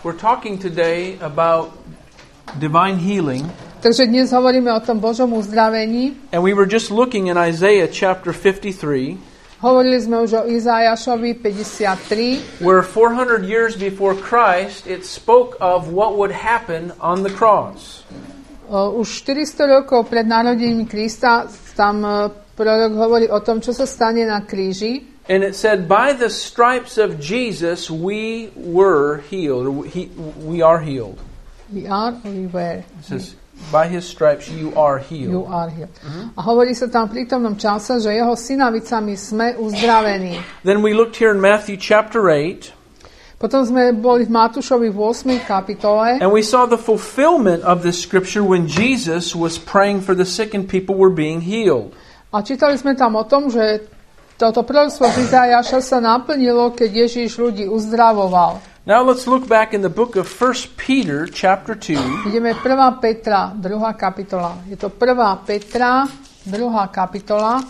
We're talking today about divine healing. Takže dnes hovoríme o tom Božom uzdravení. And we were just looking in Isaiah chapter 53. Hovorili sme už o Izajašovi 53. Where 400 years before Christ it spoke of what would happen on the cross. Už 400 rokov pred narodením Krista tam prorok hovorí o tom, čo sa stane na kríži. And it said, by the stripes of Jesus we were healed. We are healed. We are or we were? It says, by his stripes you are healed. You are healed. A hovorí sa tam v prítomnom čase, že jeho synavicami sme uzdravení. Then we looked here in Matthew chapter 8. Potom sme boli v Matúšovi v 8. kapitole. And we saw the fulfillment of this scripture when Jesus was praying for the sick and people were being healed. A čítali sme tam o tom, že toto proroctvo z Izajaša sa naplnilo, keď Ježiš ľudí uzdravoval. Now let's look back in the book of 1 Peter chapter 2. Ideme 1. Petra, 2. kapitola. Je to 1. Petra, 2. kapitola.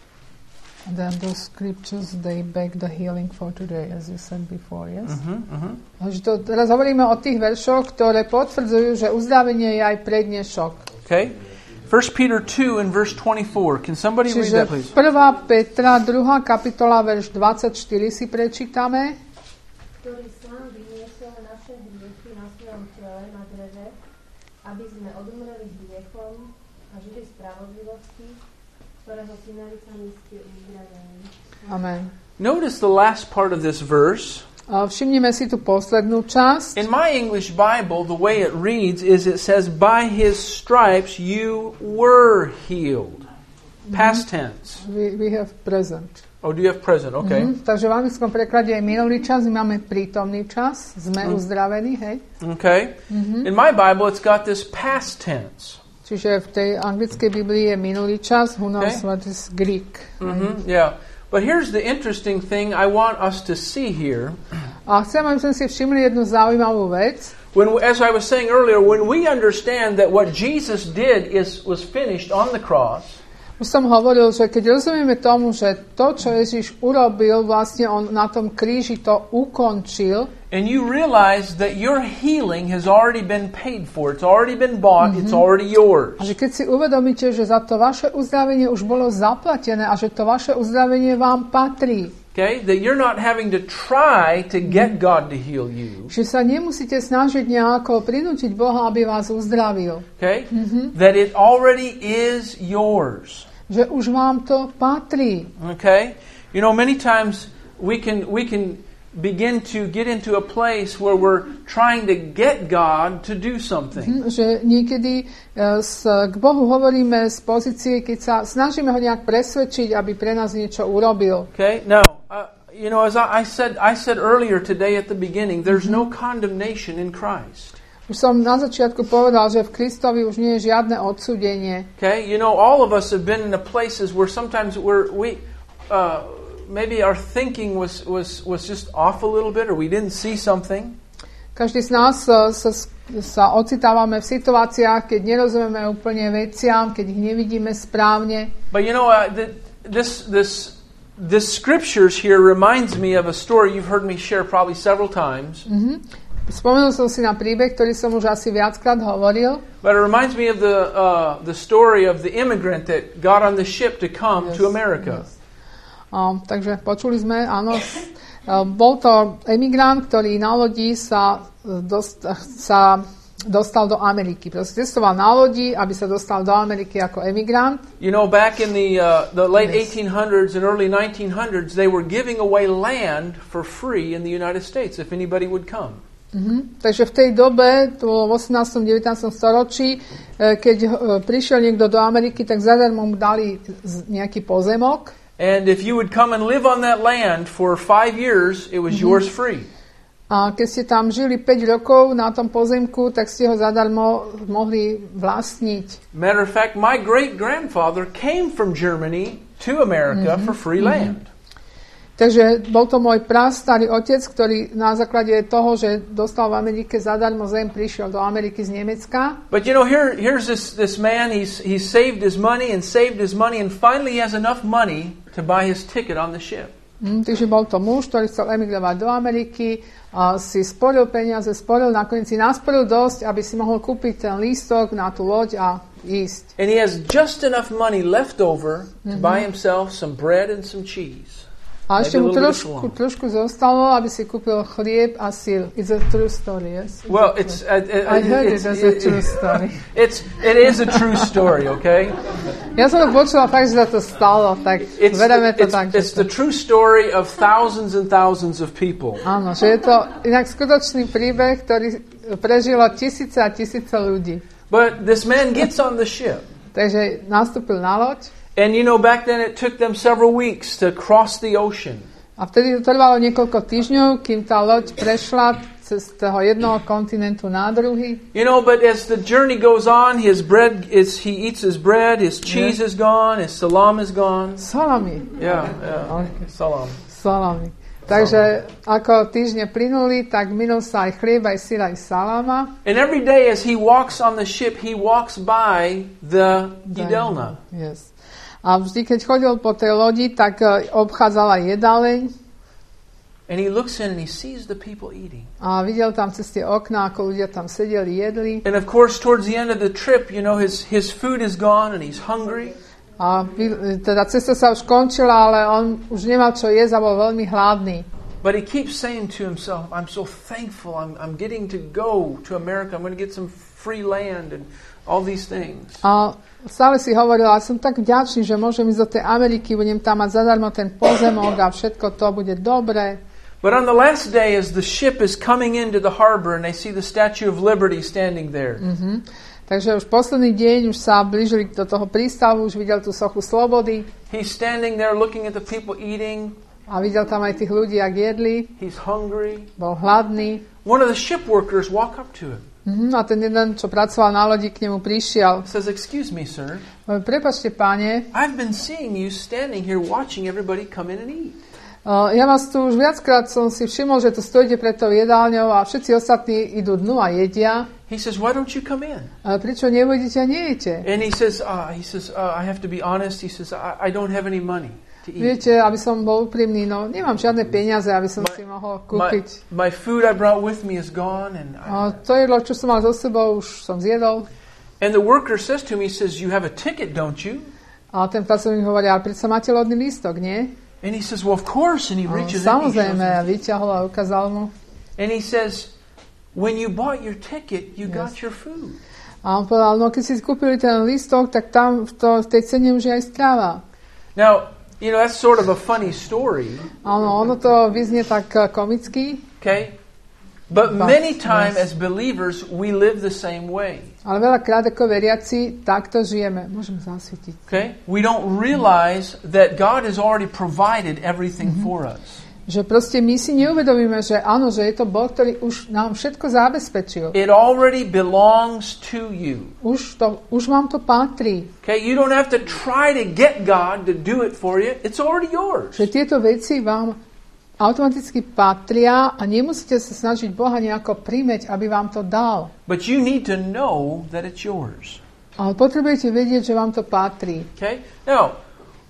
And then those scriptures, they beg the healing for today, as you said before, yes? Teraz hovoríme o tých veršoch, ktoré potvrdzujú, že uzdravenie je aj pre dnešok. Okay. 1 Peter 2 and verse 24. Can somebody read that, please? 1. Petra, 2. kapitola, verš 24 si prečítame. Ktorý sám vyniesol naše hriechy na svojom tele na dreve, aby sme odumreli hriechom a žili spravodlivosti, ktorého synavicami ste uzdravení. Amen. Notice the last part of this verse. Všimnime si tú poslednú časť. In my English Bible, the way it reads is it says, by his stripes you were healed. Past tense. We have present. Oh, do you have present? Okay. Takže v anglickom preklade je minulý čas, my máme prítomný čas, sme uzdravení, hej? Okay. In my Bible, it's got this past tense. Čiže v tej anglickej Biblii je minulý čas, who knows what is Greek. Yeah. But here's the interesting thing I want us to see here. A chcem, aby sme si všimli jednu zaujímavú vec. As I was saying earlier, when we understand that what Jesus did was finished on the cross. Už som hovoril, že keď rozumieme tomu, že to, čo Ježiš urobil, vlastne on na tom kríži to ukončil. And you realize that your healing has already been paid for. It's already been bought. It's already yours. A že keď si uvedomíte, že za to vaše uzdravenie už bolo zaplatené a že to vaše uzdravenie vám patrí. Okay? That you're not having to try to get God to heal you. Že sa nemusíte snažiť nejako prinútiť Boha, aby vás uzdravil. Okay? That it already is yours. Že už vám to patrí. Okay? You know, many times we can begin to get into a place where we're trying to get God to do something. Že niekedy k Bohu hovoríme z pozície, keď sa snažíme ho nejak presvedčiť, aby pre nás niečo urobil. Okay? Now, you know, as I said earlier today at the beginning, there's no condemnation in Christ. Už som na začiatku povedal, že v Kristovi už nie je žiadne odsúdenie. Okay? You know, all of us have been in the places where sometimes maybe our thinking was just off a little bit, or we didn't see something. Každý z nás sa ocitávame v situáciách, keď nerozumieme úplne veciam, keď ich nevidíme správne. But you know, this scriptures here reminds me of a story you've heard me share probably several times. Spomenul som si na príbeh, ktorý som už asi viackrát hovoril. But it reminds me of the story of the immigrant that got on the ship to come to America. Takže počuli sme, áno, bol to emigrant, ktorý na lodi sa dostal do Ameriky. Proste cestoval na lodi, aby sa dostal do Ameriky ako emigrant. You know, back in the late 1800s and early 1900s, they were giving away land for free in the United States if anybody would come. Takže v tej dobe, to bolo v 18. 19. storočí, keď prišiel niekto do Ameriky, tak zadarmo mu dali nejaký pozemok. And if you would come and live on that land for 5 years, it was yours free. A keď ste tam žili 5 rokov na tom pozemku, tak ste ho zadarmo mohli vlastniť. Matter of fact, my great-grandfather came from Germany to America for free land. Takže bol to môj prastarý otec, ktorý na základe toho, že dostal v Amerike zadarmo zem, prišiel do Ameriky z Nemecka. But you know, here's this man, he's saved his money and finally he has enough money to buy his ticket on the ship. Takže bol to muž, ktorý chcel emigrovať do Ameriky, si sporil peniaze, nakoniec si nasporil dosť, aby si mohol kúpiť ten lístok na tú loď a ísť. And he has just enough money left over to buy himself some bread and some cheese. A ešte mu trošku zostalo, aby si kúpil chlieb a syr. It's a true story, yes? Well, it's I heard it as a true story. It is a true story, okay? Ja som to počula fakt, že sa to stalo, tak vereme to tak. It's the true story of thousands and thousands of people. Áno, že je to inak skutočný príbeh, ktorý prežilo tisíce a tisíce ľudí. But this man gets on the ship. Takže nastúpil na loď. And you know, back then it took them several weeks to cross the ocean. A vtedy to trvalo niekoľko týždňov, kým tá loď prešla cez toho jednoho kontinentu na druhý. You know, but as the journey goes on, he eats his bread, his cheese is gone, his salam is gone. Salami. Yeah. Salam. Salami. Takže ako týždne plynuli, tak minul sa aj chlieb, aj syr, aj salama. And every day as he walks on the ship, he walks by the Gidelna. Yes. A vždy, keď chodil po tej lodi, tak obchádzala jedáleň. And he looks in and he sees the people eating. A videl tam cez tie okná, ako ľudia tam sedeli, jedli. And of course, towards the end of the trip, you know, his food is gone and he's hungry. A teda cesta sa už končila, ale on už nemal čo jesť a bol veľmi hladný. But he keeps saying to himself, I'm so thankful, I'm getting to go to America, I'm going to get some free land and all these things. A stále si hovoril, a som tak vďačný, že môžem ísť do tej Ameriky, budem tam mať zadarmo ten pozemok a všetko to bude dobre. But on the last day, as the ship is coming into the harbor and they see the Statue of Liberty standing there. Takže už posledný deň, už sa blížili do toho prístavu, už videl tú sochu slobody. He's standing there looking at the people eating. A videl tam aj tých ľudí, jak jedli. He's hungry. Bol hladný. One of the ship workers walk up to him. A ten jeden, čo pracoval na lodi, k nemu prišiel. Says, excuse me, sir. Prepáčte, páne. I've been seeing you standing here watching everybody come in and eat. Ja vás tu už viackrát som si všimol, že tu stojíte pred tou jedálňou a všetci ostatní idú dnu a jedia. He says, why don't you come in? Prečo nevodíte a nejete? And he says, I have to be honest. He says, I don't have any money to eat. Viete, aby som bol úprimný, no nemám žiadne peniaze, aby som si mohol kúpiť. My food I brought with me is gone. And to jedlo, čo som mal so sebou, už som zjedol. And the worker says to him, he says, you have a ticket, don't you? A ten pracovník hovorí, ale predsa máte lodný lístok, nie? And he says, well, of course. And he reaches in. Samozrejme, a vyťahol a ukázal mu. And he says, when you bought your ticket, you got your food. A on povedal, no keď si kúpili ten lístok, tak tam v tej cene už je aj strava. Now, you know, that's sort of a funny story. Áno, ono to vyznie tak komicky. Okay? But many times as believers, we live the same way. Ale veľakrát ako veriaci takto žijeme. Môžem zasvietiť. Okay? We don't realize that God has already provided everything for us. Že proste my si neuvedomíme, že áno, že je to Boh, ktorý už nám všetko zabezpečil. It already belongs to you. Už vám to patrí. Okay? You don't have to try to get God to do it for you. It's already yours. Že tieto veci vám automaticky patria a nemusíte sa snažiť Boha nejako primeť, aby vám to dal. But you need to know that it's yours. Ale potrebujete vedieť, že vám to patrí. Okay? Now,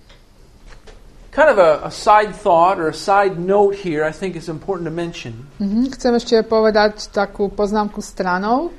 kind of a side thought or a side note here I think is important to mention. Chcem ešte povedať takú poznámku stranou.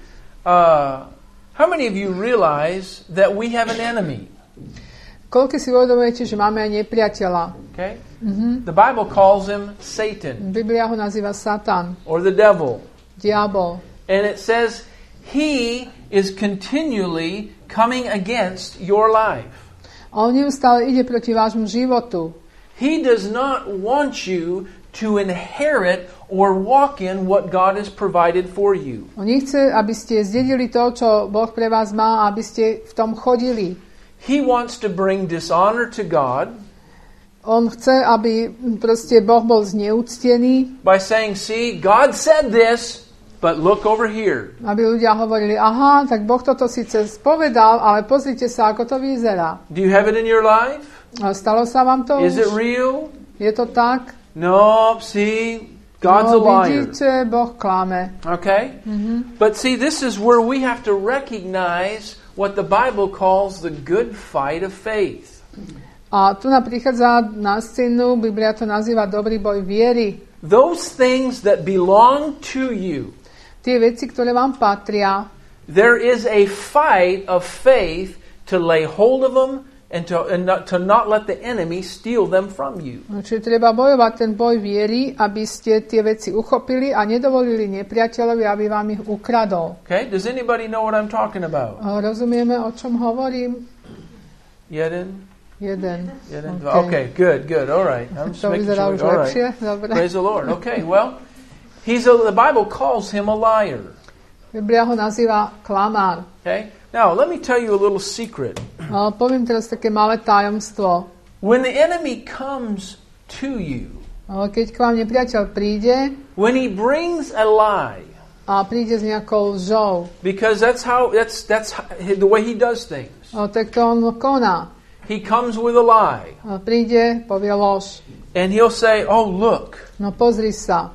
How many of you realize that we have an enemy? Koľko si uvedomujete, že máme aj nepriateľa? Okay? The Bible calls him Satan. Biblia ho nazýva Satan. Or the devil. Diabol. And it says he is continually coming against your life. A on neustále ide proti vášmu životu. He does not want you to inherit or walk in what God has provided for you. On nechce, aby ste zdedili to, čo Boh pre vás má, aby ste v tom chodili. He wants to bring dishonor to God. On chce, aby proste Boh bol zneúctený. By saying, see, God said this, but look over here. Aby ľudia hovorili, aha, tak Boh toto síce spovedal, ale pozrite sa, ako to vyzerá. Do you have it in your life? Stalo sa vám to Is it už? real? Je to tak? No, see, God's a liar. Vidíte, Boh klame. Okay? But see, this is where we have to recognize what the Bible calls the good fight of faith. A tu nám prichádza na scénu, Biblia to nazýva dobrý boj viery. Those things that belong to you. Tie veci, ktoré vám patria. There is a fight of faith to lay hold of them and to not let the enemy steal them from you. Čiže treba bojovať ten boj viery, aby ste tie veci uchopili a nedovolili nepriateľovi, aby vám ich ukradol. Okay? Does anybody know what I'm talking about? Rozumieme, o čom hovorím? Jeden. Okay. Okay, good. All right. I'm just To making vyzerá sure. už All lepšie. right. Dobre. Praise the Lord. Okay, well, the Bible calls him a liar. Biblia ho nazýva klamár. Okay? Now, let me tell you a little secret. Poviem teraz také malé tajomstvo. When the enemy comes to you, Keď k vám nepriateľ príde when he brings a lie, a príde s nejakou lžou, because that's the way he does things. tak to on koná. He comes with a lie. Príde, povie lož. And he'll say, "Oh, look." No pozri sa.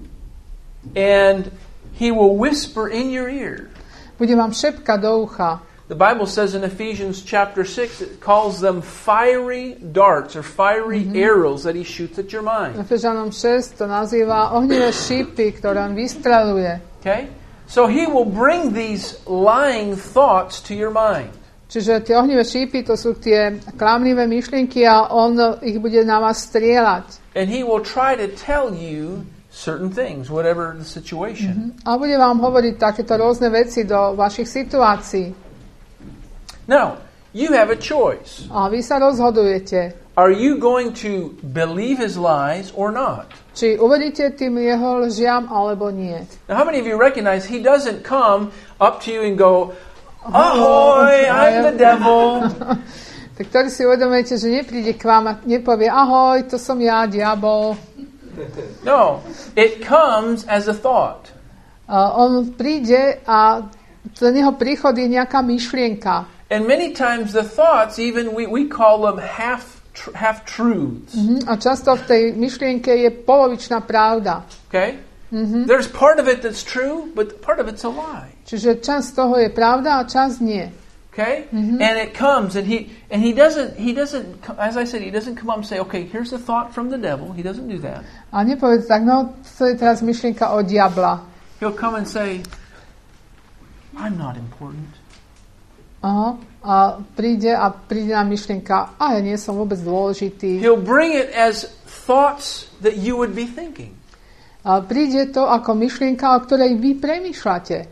And he will whisper in your ear. Bude vám šepkať do ucha. The Bible says in Ephesians chapter 6, it calls them fiery darts or fiery arrows that he shoots at your mind. Efežanom 6 to nazýva ohnivé šípy, ktoré on vystreluje. Okay? So he will bring these lying thoughts to your mind. Čiže tie ohnivé šípy, to sú tie klamlivé myšlienky a on ich bude na vás strieľať. And he will try to tell you certain things, whatever the situation. A bude vám hovoriť takéto rôzne veci do vašich situácií. Now, you have a choice. A vy sa rozhodujete, Are you going to believe his lies or not? či uveríte tým jeho lžiam, alebo nie. Now, how many of you recognize he doesn't come up to you and go, "Ahoy, I'm the devil." Tak ktorí si uvedomujete, že nepríde k vám a nepovie, ahoj, to som ja, diabol. No, it comes as a thought. On príde a za neho príchod je nejaká myšlienka. And many times the thoughts, even we call them half truths. A často v tej myšlienke je polovičná pravda. Okay? There's part of it that's true, but part of it's a lie. Čiže časť toho je pravda a časť nie. Okay? And it comes, and he doesn't, as I said, he doesn't come up and say, okay, here's a thought from the devil. He doesn't do that. A nepovie tak, no, to je teraz myšlienka od diabla. He'll come and say, I'm not important. Aha. A príde nám myšlienka, a ja nie som vôbec dôležitý. He'll bring it as thoughts that you would be thinking. A príde to ako myšlienka, o ktorej vy premýšľate.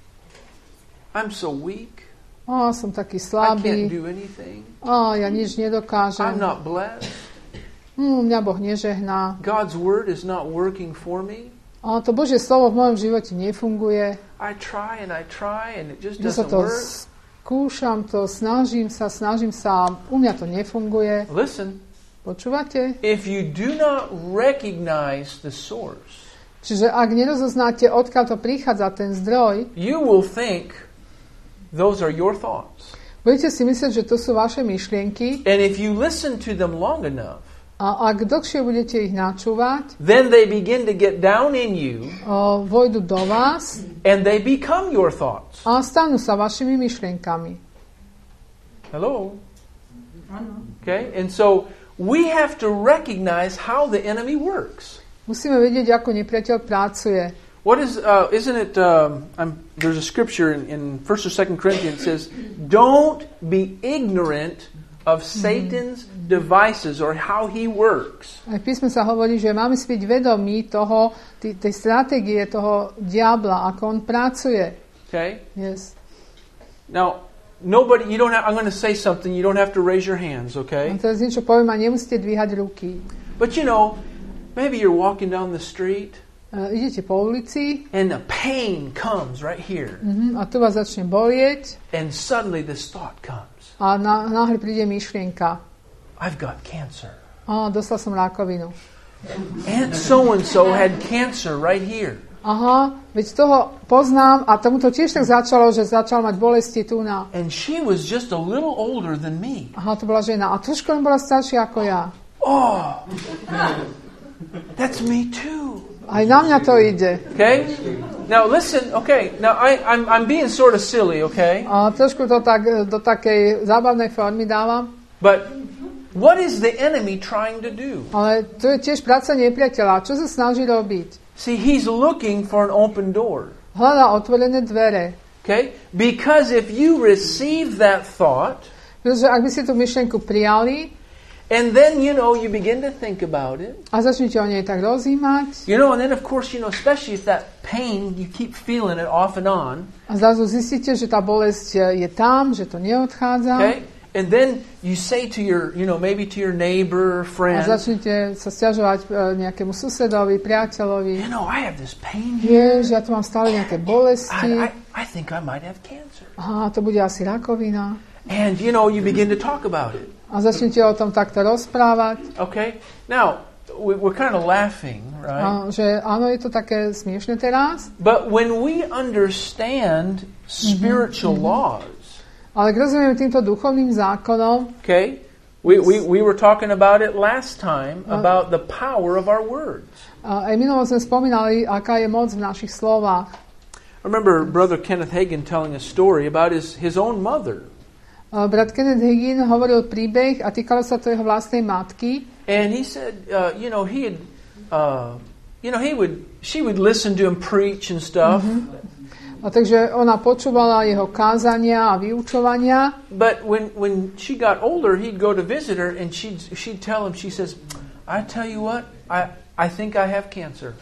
I'm so weak. Som taký I can't slabý. do anything. Ja nič nedokážem. I'm not blessed. Mňa Boh nežehná. God's word is not working for me. To Božie slovo v mojom živote nefunguje. I try and it just Ja sa doesn't to work. skúšam, snažím sa, u mňa to nefunguje. Listen, Počúvate? if you do not recognize the source, Čiže ak nerozoznáte, odkiaľ to prichádza, ten zdroj, you will think those are your thoughts. budete si myslieť, že to sú vaše myšlienky And if you listen to them long enough, a ak dlhšie budete ich načúvať, then they begin to get down in you vojdu do vás and they become your thoughts. a stanú sa vašimi myšlienkami. Hello? Okay? And so we have to recognize how the enemy works. Musíme vedieť, ako nepriateľ pracuje. What is, isn't it, there's a scripture in 1 or 2 Corinthians that says, don't be ignorant of Satan's devices or how he works. Aj v písme sa hovorí, že máme si byť vedomí tej stratégie toho diabla, ako on pracuje. Okay? Yes. Now, I'm going to say something, you don't have to raise your hands, A okay? teraz niečo poviem a nemusíte dvíhať ruky. But you know, maybe you're walking down the street Idete po ulici and the pain comes right here. a tu vás začne bolieť And suddenly this thought comes. a náhle príde myšlienka. I've got cancer. Dostal som rakovinu. Aunt so-and-so had cancer right here. Aha, veď toho poznám a tomu to tiež tak začalo, že začal mať bolesti tu na. And she was just a little older than me. Aha, to bola žena. A trošku len bola staršia ako ja. Oh, that's me too. Aj na mňa to ide. Okay? Now listen, okay, now I'm being sort of silly, okay? A trošku to tak do takej zábavnej formy dávam. But What is the enemy trying to do? Ale to je tiež práca nepriateľa. Čo sa snaží robiť? See, he's looking for an open door. Hľadá otvorené dvere. Okay? Because if you receive that thought, Pretože ak by ste tú myšlienku prijali and then, you begin to think about it, a začnete o nej tak rozímať, and then of course, especially if that pain, you keep feeling it off and on, a zrazu zistíte, že tá bolesť je tam, že to neodchádza, okay? And then you say to your, maybe to your neighbor or a friend, začnete sa sťažovať nejakému susedovi, priateľovi, I have this pain here. že ja tu mám stále nejaké bolesti, I think I might have cancer. aha, to bude asi rakovina. And, you begin to talk about it. A začnete o tom takto rozprávať. Okay? Now, we're kind of laughing, right? A že áno, je to také smiešne teraz, But when we understand spiritual laws, ale k rozumieme týmto duchovným zákonom, okay? We were talking about it last time, about the power of our words. aj minulo sme spomínali, aká je moc v našich slovách. I remember Brother Kenneth Hagin telling a story about his own mother. Brat Kenneth Hagin hovoril príbeh a týkalo sa to jeho vlastnej matky. And he said, she would listen to him preach and stuff. A takže ona počúvala jeho kázania a vyučovania. But when she got older, he'd go to visit her and she'd tell him, she says, I tell you what, I think I have cancer.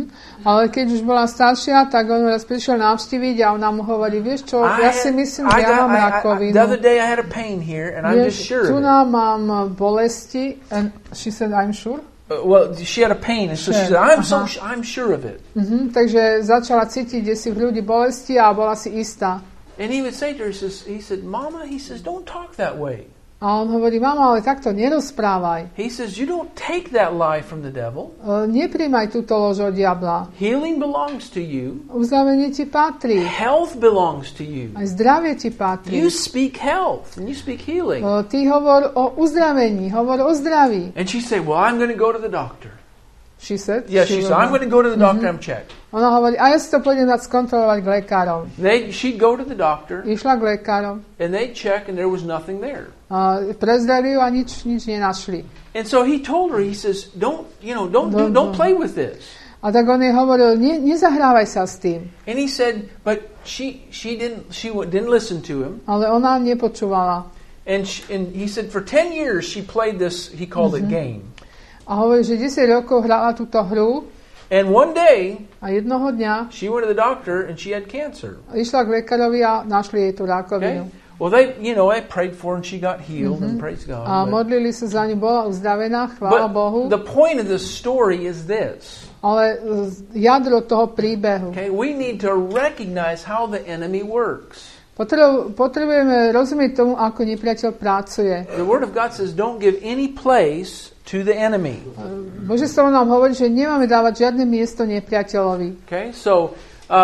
Ale keď už bola staršia, tak on raz prišiel navštíviť a ona mu hovorí, vieš čo, ja si myslím, že ja mám rakovinu. The other day I had a pain here and I'm just sure tu of it. mám bolesti, and she said, I'm sure? Well, she had a pain and so she said, I'm sure of it. Takže začala cítiť, kde si v ľudí bolesti a bola si istá. And he would say to her, he said, Mama, don't talk that way. A on hovorí, mama, ale takto nerozprávaj. He says, you don't take that lie from the devil. Nepríjmaj túto lož od diabla. Healing belongs to you. Uzdravenie ti patrí. Health belongs to you. Aj zdravie ti patrí. You speak health and you speak healing. Ty hovor o uzdravení, hovor o zdraví. And she said, well, I'm going to go to the doctor. She said? Yeah, she said, I'm going to go to the doctor and check. Ona hovorí, a ja si to pôjdem dať skontrolovať k lekárom. She'd go to the doctor. Išla k lekárom. And they'd check and there was nothing there. Prezreli ju a nič nenašli. And so he told her, he says, don't play with this. A tak on jej hovoril, nezahrávaj sa s tým. And he said, but she didn't listen to him. Ale ona nepočúvala. And he said, for 10 years she played this, he called it game. A hovorí, že 10 rokov hrala túto hru. And one day, a jednoho dňa she went to the doctor and she had cancer. Išla k lekárovi a našli jej tú rakovinu. Okay? Well, they prayed for her and she got healed and praise God. A modlili sa za ňu, bola uzdravená, chvála Bohu. The point of the story is this. Ale jadro toho príbehu. Okay, we need to recognize how the enemy works. Potrebujeme rozumieť tomu, ako nepriateľ pracuje. The Word of God says, don't give any place to the enemy. Božie slovo nám hovorí, že nemáme dávať žiadne miesto nepriateľovi. Okay, so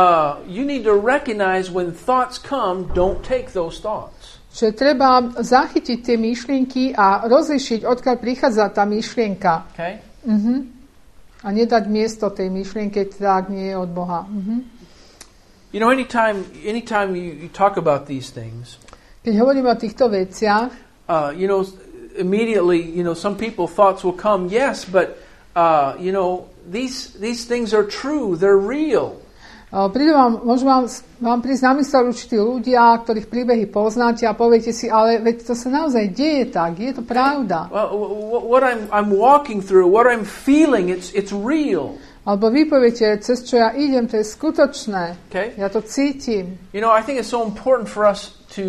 you need to recognize when thoughts come, don't take those thoughts. Že treba zachytiť tie myšlienky a rozlišiť, odkiaľ prichádza tá myšlienka. Okay? A nedať miesto tej myšlienke, tak nie je od Boha. Anytime you talk about these things, keď hovoríme o týchto veciach, immediately, some people thoughts will come, yes, but these things are true, they're real. Môžu vám prísť na mysel určití ľudia, ktorých príbehy poznáte a poviete si, ale veď to sa naozaj deje tak, je to pravda. What I'm walking through, what I'm feeling, it's real. Alebo vy poviete, cez čo ja idem, to je skutočné. Okay? Ja to cítim. I think it's so important for us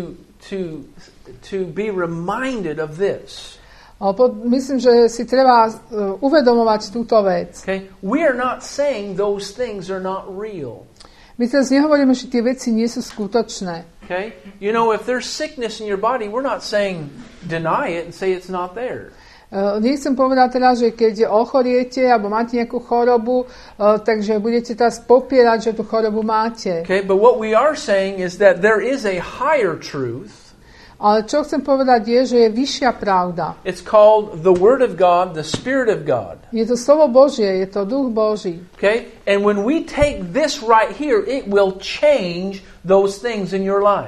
to be reminded of this. Myslím, že si treba uvedomovať túto vec. Okay? We are not saying those things are not real. My teraz nehovoríme, že tie veci nie sú skutočné. Okay? If there's sickness in your body, we're not saying deny it and say it's not there. Nechcem povedať teda, že keď ochoriete alebo máte nejakú chorobu, takže budete teraz popierať, že tú chorobu máte. Okay, but what we are saying is that there is a higher truth. Ale čo chcem povedať je, že je vyššia pravda. It's called the Word of God, the Spirit of God. Je to slovo Božie, je to duch Boží. Okay? And when we take this right here, it will change those things in your life.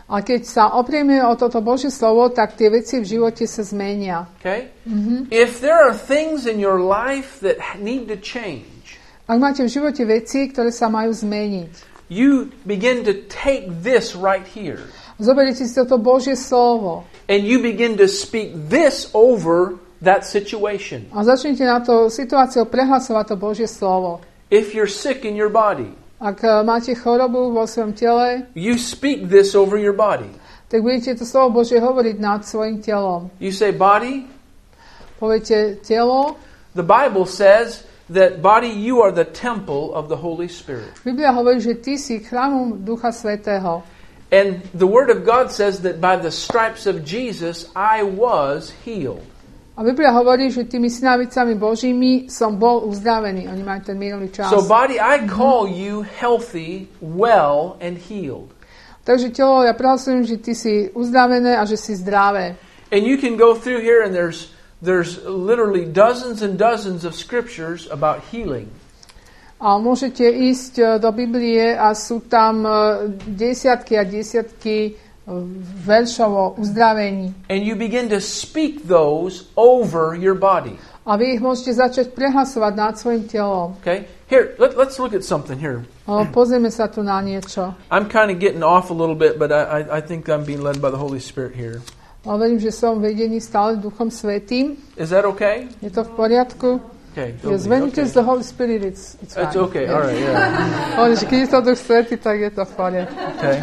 A keď sa oprieme o toto Božie slovo, tak tie veci v živote sa zmenia. Okay? If there are things in your life that need to change, Ak máte v živote veci, ktoré sa majú zmeniť, you begin to take this right here. zoberiete si toto Božie slovo And you begin to speak this over that situation. a začnete na to situáciu prehlasovať to Božie slovo. If you're sick in your body, Ak máte chorobu vo svojom tele, you speak this over your body. tak budete to slovo Božie hovoriť nad svojim telom. You say, body, Poviete telo. the Bible says that body, you are the temple of the Holy Spirit. Biblia hovorí, že ty si chrámom Ducha Svätého. And the Word of God says that by the stripes of Jesus, I was healed. A Biblia hovorí, že tými synavicami Božími som bol uzdravený. Oni majú ten mírový čas. So body, I call you healthy, well, and healed. Takže telo, ja prehlasujem, že ty si uzdravené a že si zdravé. And you can go through here and there's literally dozens and dozens of scriptures about healing. A môžete ísť do Biblie a sú tam desiatky a desiatky veršov o uzdravení. And you begin to speak those over your body. A vy ich môžete začať prehlasovať nad svojim telom. Okay? Here, let's look at something here. Pozrieme sa tu na niečo. I'm kind of getting off a little bit, but I think I'm being led by the Holy Spirit here. A verím, že som vedený stále Duchom Svätým. Is that okay? Je to v poriadku? Okay. Yes, when it is the Holy Spirit, it's fine. It's okay. All right. Yeah. Hovorí, že keď je to Duch Svätý, tak je to v poriadku. Okay.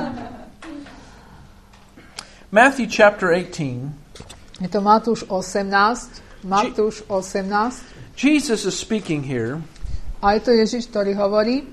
Matthew chapter 18. Je to Matúš 18. Matúš 18. Jesus is speaking here. A je to Ježiš, ktorý hovorí.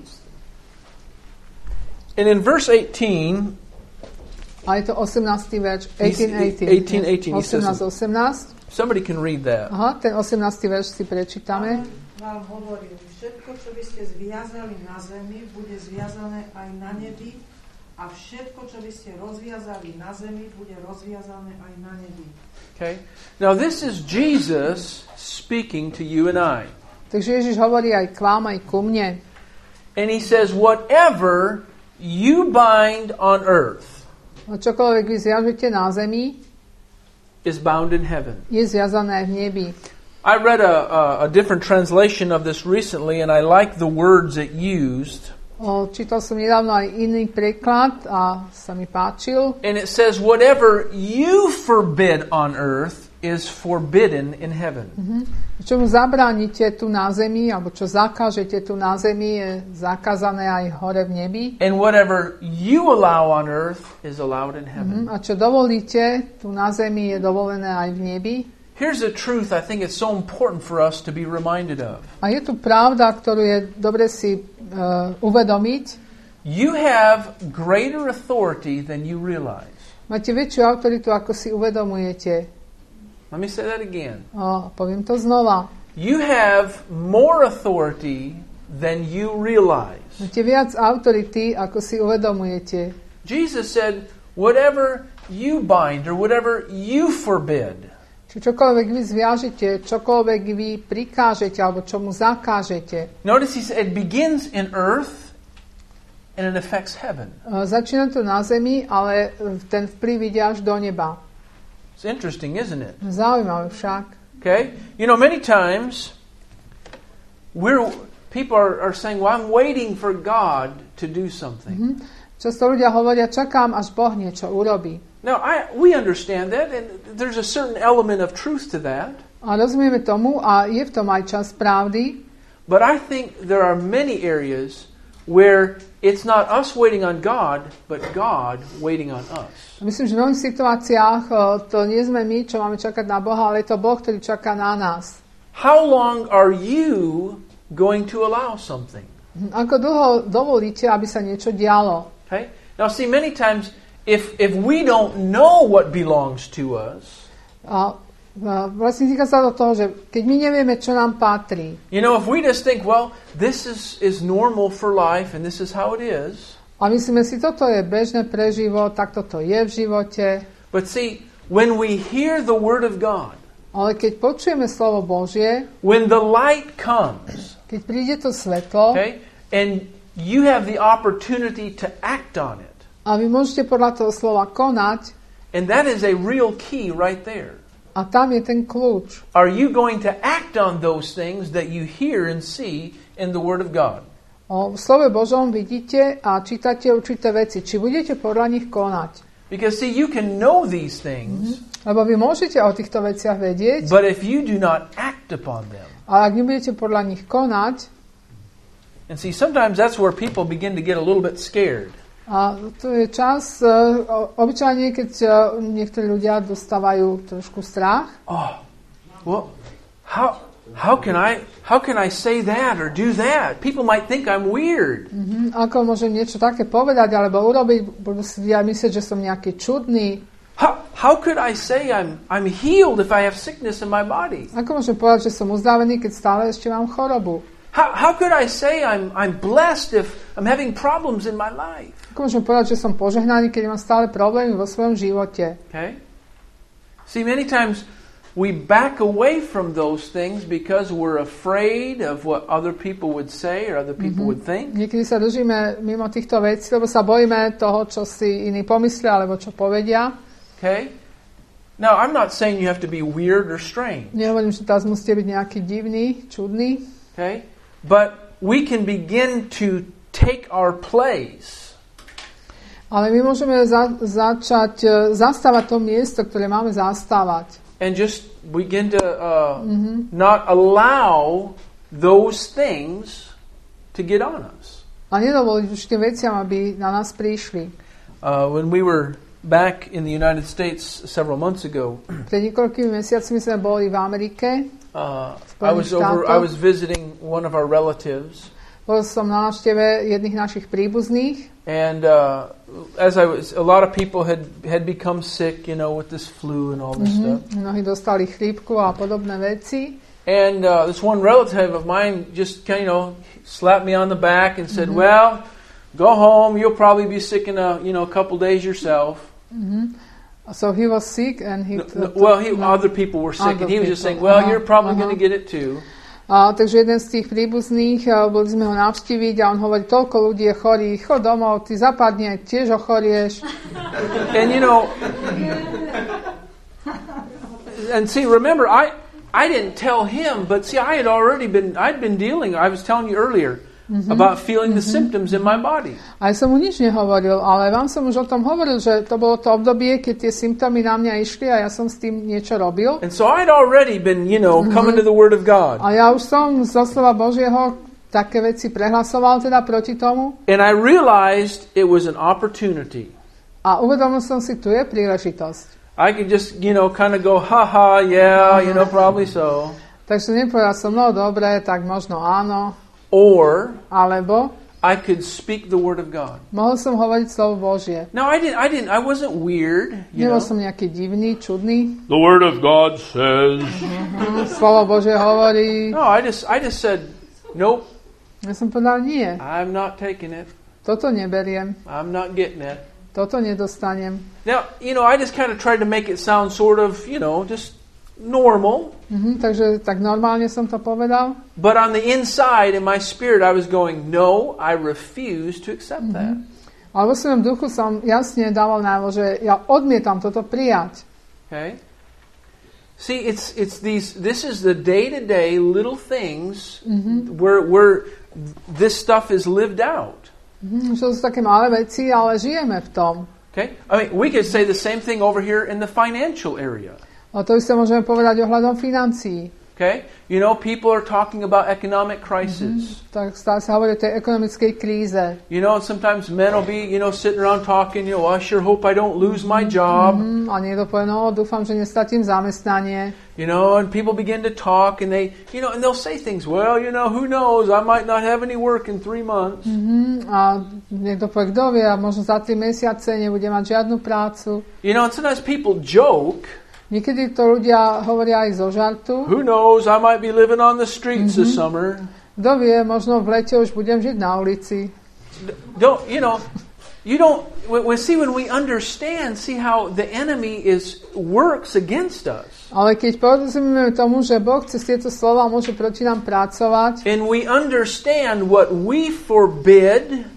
And in verse 18, a je to 18. verš. 18. 18. Somebody can read that. Aha, ten 18. verš si prečítame. Vám hovorím, všetko, čo by ste zviazali na zemi, bude zviazané aj na nebi, a všetko, čo by ste rozviazali na zemi, bude rozviazané aj na nebi. Okay. Now this is Jesus speaking to you and I. Takže Ježiš hovorí aj k vám, aj ku mne. And he says, whatever you bind on earth Čokoľvek vy zviažete na zemi, is bound in heaven. je zviazané v nebi. I read a different translation of this recently, and I like the words it used. Čítal som nedávno aj iný preklad a sa mi páčil. And it says, whatever you forbid on earth is forbidden in heaven. Čo mu zabránite tu na zemi, alebo čo zakážete tu na zemi, je zakázané aj hore v nebi. And whatever you allow on earth is allowed in heaven. A čo dovolíte tu na zemi, je dovolené aj v nebi. Here's a truth I think it's so important for us to be reminded of. A je tu pravda, ktorú je dobre si uvedomiť. You have greater authority than you realize. Máte väčšiu autoritu, ako si uvedomujete. Let me say that again. Poviem to znova. You have more authority than you realize. Máte viac autority, ako si uvedomujete. Jesus said, whatever you bind or whatever you forbid. Čokoľvek vy zviažete, čokoľvek vy prikážete, alebo čomu zakážete. Notice he said it begins in earth and it affects heaven. Začína to na zemi, ale ten vplyv ide až do neba. It's interesting, isn't it? Zaujímavé však. Okay? You know, many times people are saying, well, I'm waiting for God to do something. Často ľudia hovoria, čakám, až Boh niečo urobí. Now, we understand that, and there's a certain element of truth to that. A rozumieme tomu a je v tom aj čas pravdy. But I think there are many areas where it's not us waiting on God, but God waiting on us. Myslím, že v mnohých situáciách to nie sme my, čo máme čakať na Boha, ale je to Boh, ktorý čaká na nás. How long are you going to allow something? Ako dlho dovolíte, aby sa niečo dialo? Okay? Now, see, many times if we don't know what belongs to us, vlastne týka sa do toho, že keď my nevieme, čo nám patrí. You know, if we just think, well, this is normal for life and this is how it is. A myslíme si, toto je bežné pre život, tak toto je v živote. But see, when we hear the word of God, ale keď počujeme slovo Božie, when the light comes, keď príde to svetlo, okay, and you have the opportunity to act on it. A vy môžete podľa toho slova konať And that is a real key right there. a tam je ten kľúč. Are you going to act on those things that you hear and see in the Word of God? V slove Božom vidíte a čítate určité veci. Či budete podľa nich konať? Because see, you can know these things, Lebo vy môžete o týchto veciach vedieť, but if you do not act upon them, ale ak nebudete podľa nich konať, and see, sometimes that's where people begin to get a little bit scared. a to je čas, obyčajne, keď niektorí ľudia dostávajú trošku strach. Oh, well, how can I say that or do that? People might think I'm weird. Ako môžem niečo také povedať alebo urobiť, budú si ľudia myslieť, že som nejaký čudný. How could I say I'm healed if I have sickness in my body? Ako môžem povedať, že som uzdravený, keď stále ešte mám chorobu? How could I say I'm blessed if I'm having problems in my life? Ako môžem povedať, že som požehnaný, keď mám stále problémy vo svojom živote? Okay? See, many times we back away from those things because we're afraid of what other people would say or other people would think. Niekedy sa držíme mimo týchto vecí, lebo sa bojíme toho, čo si iní pomyslia alebo čo povedia. Okay? Now, I'm not saying you have to be weird or strange. Nehovorím, že teraz musíte byť nejaký divný, čudný. Okay? But we can begin to take our place. Ale my môžeme začať zastávať to miesto, ktoré máme zastávať. And just begin to not allow those things to get on us. A nedovoliť už tým veciam, aby na nás prišli. When we were back in the United States several months ago, Pred niekoľkými mesiacmi sme boli v Amerike. I was visiting one of our relatives. Bol som na návšteve jedných našich príbuzných. And a lot of people had become sick, you know, with this flu and all this stuff. Mnohí dostali chrípku a podobné veci. And this one relative of mine just kind of slapped me on the back and said, "Well, go home. You'll probably be sick in a couple days yourself." So he was sick and other people were sick, and he was just saying, "Well, you're probably going to get it too." Takže jeden z tých príbuzných, boli sme ho navštíviť a on hovorí, toľko ľudí je chorých, chod domov, ty zapadni, tiež ochorieš. And and see, remember, I didn't tell him, but see, I'd been dealing, I was telling you earlier, about feeling the symptoms in my body. Aj som mu nič nehovoril, ale vám som už o tom hovoril, že to bolo to obdobie, keď tie symptómy na mňa išli a ja som s tým niečo robil. And so I'd already been, coming to the Word of God. A ja už som zo slova Božieho také veci prehlasoval teda proti tomu. And I realized it was an opportunity. A uvedomil som si, tu je príležitosť. I could just, kind of go, yeah, probably so. Takže nepovedal som, no dobre, tak možno áno. Or alebo I could speak the Word of God. Mohol som hovoriť slovo Božie. No, I wasn't weird. Nebol som nejaký divný, čudný. The Word of God says. Slovo Božie hovorí. No, I just said, nope. Ja som povedal, nie. I'm not taking it. Toto neberiem. I'm not getting it. Toto nedostanem. Now, I just kind of tried to make it sound sort of, just normal. Takže tak normálne som to povedal. But on the inside, in my spirit, I was going, no, I refuse to accept that. Ale vo svojom duchu som jasne dával najavo, že ja odmietam toto prijať. Okay? See, this is the day-to-day little things where this stuff is lived out. To sú také malé veci, ale žijeme v tom. Okay? I mean, we could say the same thing over here in the financial area. A to isté môžeme povedať ohľadom financií. Okay? People are talking about economic crisis. Tak stále sa hovorí o tej ekonomickej kríze. Sometimes men will be, sitting around talking, I sure hope I don't lose my job. A niekto povie, dúfam, že nestratím zamestnanie. And people begin to talk and they, and they'll say things, well, who knows, I might not have any work in 3 months. A niekto povie, kto vie, možno za 3 mesiace nebudem mať žiadnu prácu. And sometimes people joke. Niekedy to ľudia hovoria aj zo žartu. Who knows, I might be living on the streets this summer. Kto vie, možno v lete už budem žiť na ulici. When we understand, see how the enemy works against us. Ale keď porozumieme tomu, že Boh cez tieto slova môže proti nám pracovať. And we understand what we forbid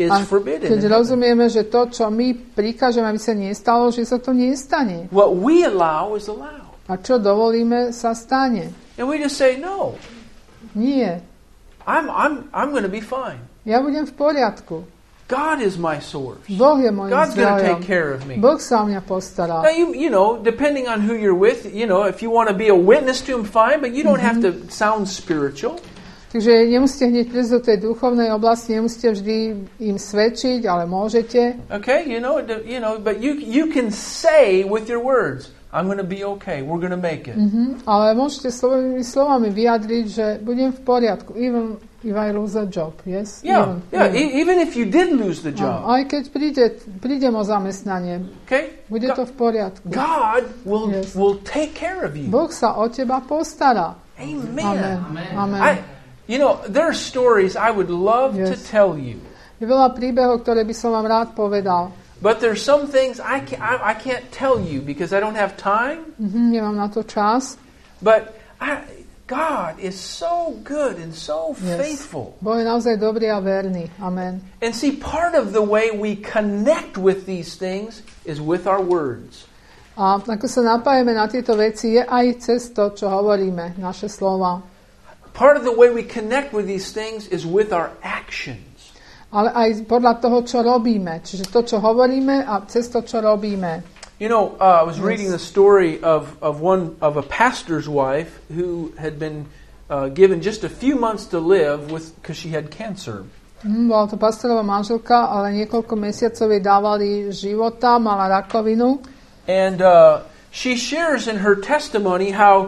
is A forbidden. keď rozumieme, že to, čo my prikážeme, aby sa nestalo, že sa to nestane. What we allow is allowed. A čo dovolíme, sa stane. And we just say, no, Nie. I'm going to be fine. Ja budem v poriadku. God is my source. Boh je môjim God's going to zdrojom. take care of me. Boh sa o mňa postará. Now, you know, depending on who you're with, you know, if you want to be a witness to Him, fine, but you don't have to sound spiritual. Takže nemusíte hneď prísť do tej duchovnej oblasti, nemusíte vždy im svedčiť, ale môžete. Okay, you know, but you can say with your words, I'm going to be okay. We're going to make it. Ale môžete slovami vyjadriť, že budem v poriadku. Even if I lose a job, yes? Yeah, Even. even if you did lose the job. Aj keď prídem o zamestnanie, Okay? bude to v poriadku. God Yes. will take care of you. Boh sa o teba postará. Amen. Amen. You know, there are stories I would love to Yes. tell you. Je veľa príbehov, ktoré by som vám rád povedal. But there's some things I can't tell you because I don't have time. Nemám na to čas. But God is so good and so Yes. faithful. Boh je naozaj dobrý a verný. Amen. And see, part of the way we connect with these things is with our words. A ako sa napájame na tieto veci, je aj cez to, čo hovoríme, naše slova. Part of the way we connect with these things is with our actions. Ale aj podľa toho, čo robíme. Čiže to, čo hovoríme a cez to, čo robíme. You know, I was reading the story of a pastor's wife who had been given just a few months to live because she had cancer. Bola to pastorová manželka, ale niekoľko mesiacov jej dávali života, mala rakovinu. And she shares in her testimony how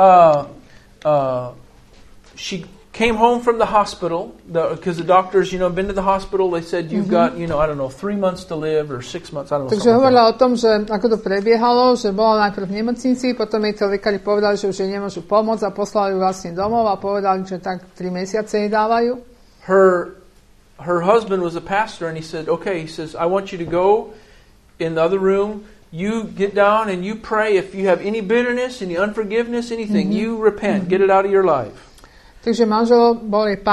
she came home from the hospital because the doctors, been to the hospital. They said you've got, 3 months to live or 6 months. I don't know. Takže hovorila o tom, že ako to prebiehalo, že bola najprv v nemocnici, potom jej to lekári povedali, že už jej nemôžu pomôcť a poslali ju vlastne domov a povedali, že tak 3 mesiace jej dávajú. Her husband was a pastor and he said, he says, I want you to go in the other room. You get down and you pray. If you have any bitterness, any unforgiveness, anything, you repent. Get it out of your life. Takže manžel bol jej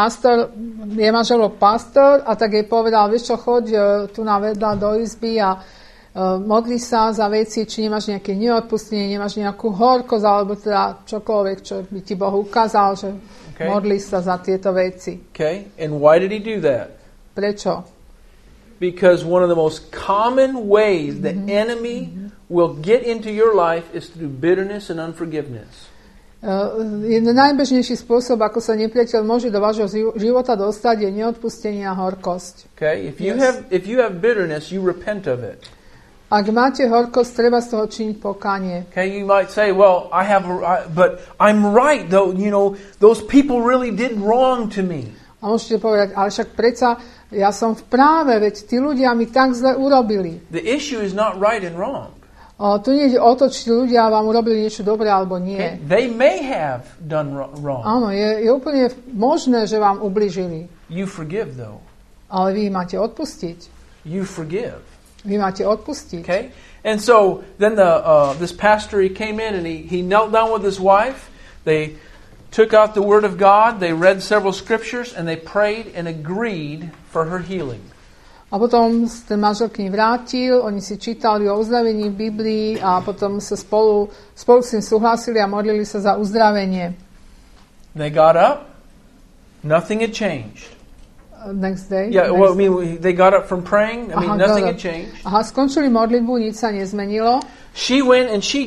pastor a tak jej povedal, vieš čo, choď tu na vedľa do izby a modli sa za veci, či nemáš nejaké neodpustenie, nemáš nejakú horkosť, alebo teda čokoľvek, čo by ti Boh ukázal, že modli sa za tieto veci. Okay, and why did he do that? Prečo? Because one of the most common ways the enemy will get into your life is through bitterness and unforgiveness. Jeden najbežnejší spôsob, ako sa nepriateľ môže do vášho života dostať, je neodpustenie a horkosť. Okay, if you have bitterness, you repent of it. Ak máte horkosť, treba z toho činiť pokánie. Okay, you might say, well, but I'm right though, those people really did wrong to me. A môžete povedať, ale však predsa ja som v práve, veď tí ľudia mi tak zle urobili. The issue is not right and wrong. Tu nie ide o to, či ľudia vám urobili niečo dobré alebo nie. Okay? They may have done wrong. Áno, je úplne možné, že vám ubližili. You forgive though. Ale vy máte odpustiť. You forgive. Vy máte odpustiť. Okay? And so then this pastor, he came in and he knelt down with his wife. They took out the Word of God. They read several scriptures and they prayed and agreed for her healing. A potom ten manžel k nej vrátil, oni si čítali o uzdravení v Biblii a potom sa spolu s tým súhlasili a modlili sa za uzdravenie. They got up. Nothing had changed. Next day? Yeah, well, I mean, they got up from praying. Nothing had changed. Aha, skončili modlitbu, nič sa nezmenilo. She went and she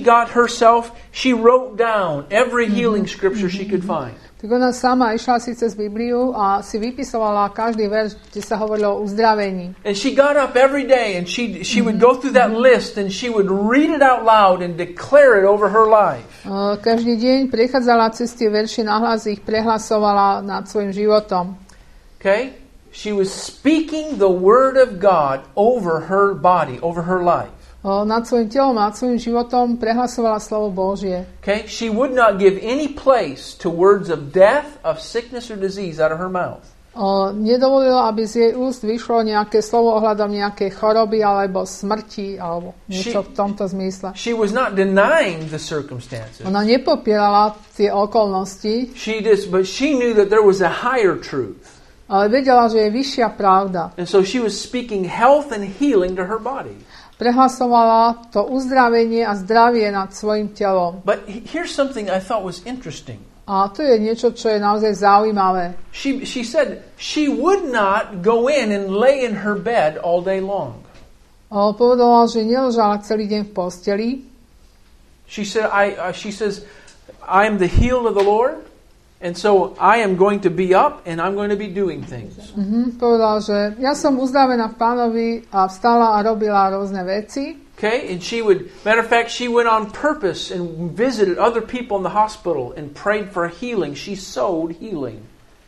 wrote down every healing scripture she could find. Tak ona sama išla si cez Bibliu a si vypisovala každý verš, kde sa hovorilo o uzdravení. And she got up every day and she would go through that list and she would read it out loud and declare it over her life. Každý deň prechádzala cez tie verše, nahlas ich prehlasovala nad svojim životom. Okay? She was speaking the word of God over her body, over her life. Nad svojim telom, nad svojim životom prehlasovala slovo Božie. Okay? She would not give any place to words of death, of sickness or disease out of her mouth. Nedovolila, aby z jej úst vyšlo nejaké slovo ohľadom nejakej choroby alebo smrti alebo niečo v tomto zmysle. She was not denying the circumstances. Ona nepopierala tie okolnosti. But she knew that there was a higher truth. ale vedela, že je vyššia pravda. And so she was speaking health and healing to her body. Prehlasovala to uzdravenie a zdravie nad svojim telom. But here's something I thought was interesting. A to je niečo, čo je naozaj zaujímavé. She said she would not go in and lay in her bed all day long. Povedala, že neležala celý deň v posteli. She says, I am the healed of the Lord, and so I am going to be up and I'm going to be doing things. Povedala, že ja som uzdravená v Pánovi a vstala a robila rôzne veci. Okay, and matter of fact, she went on purpose and visited other people in the hospital and prayed for healing. She sowed healing.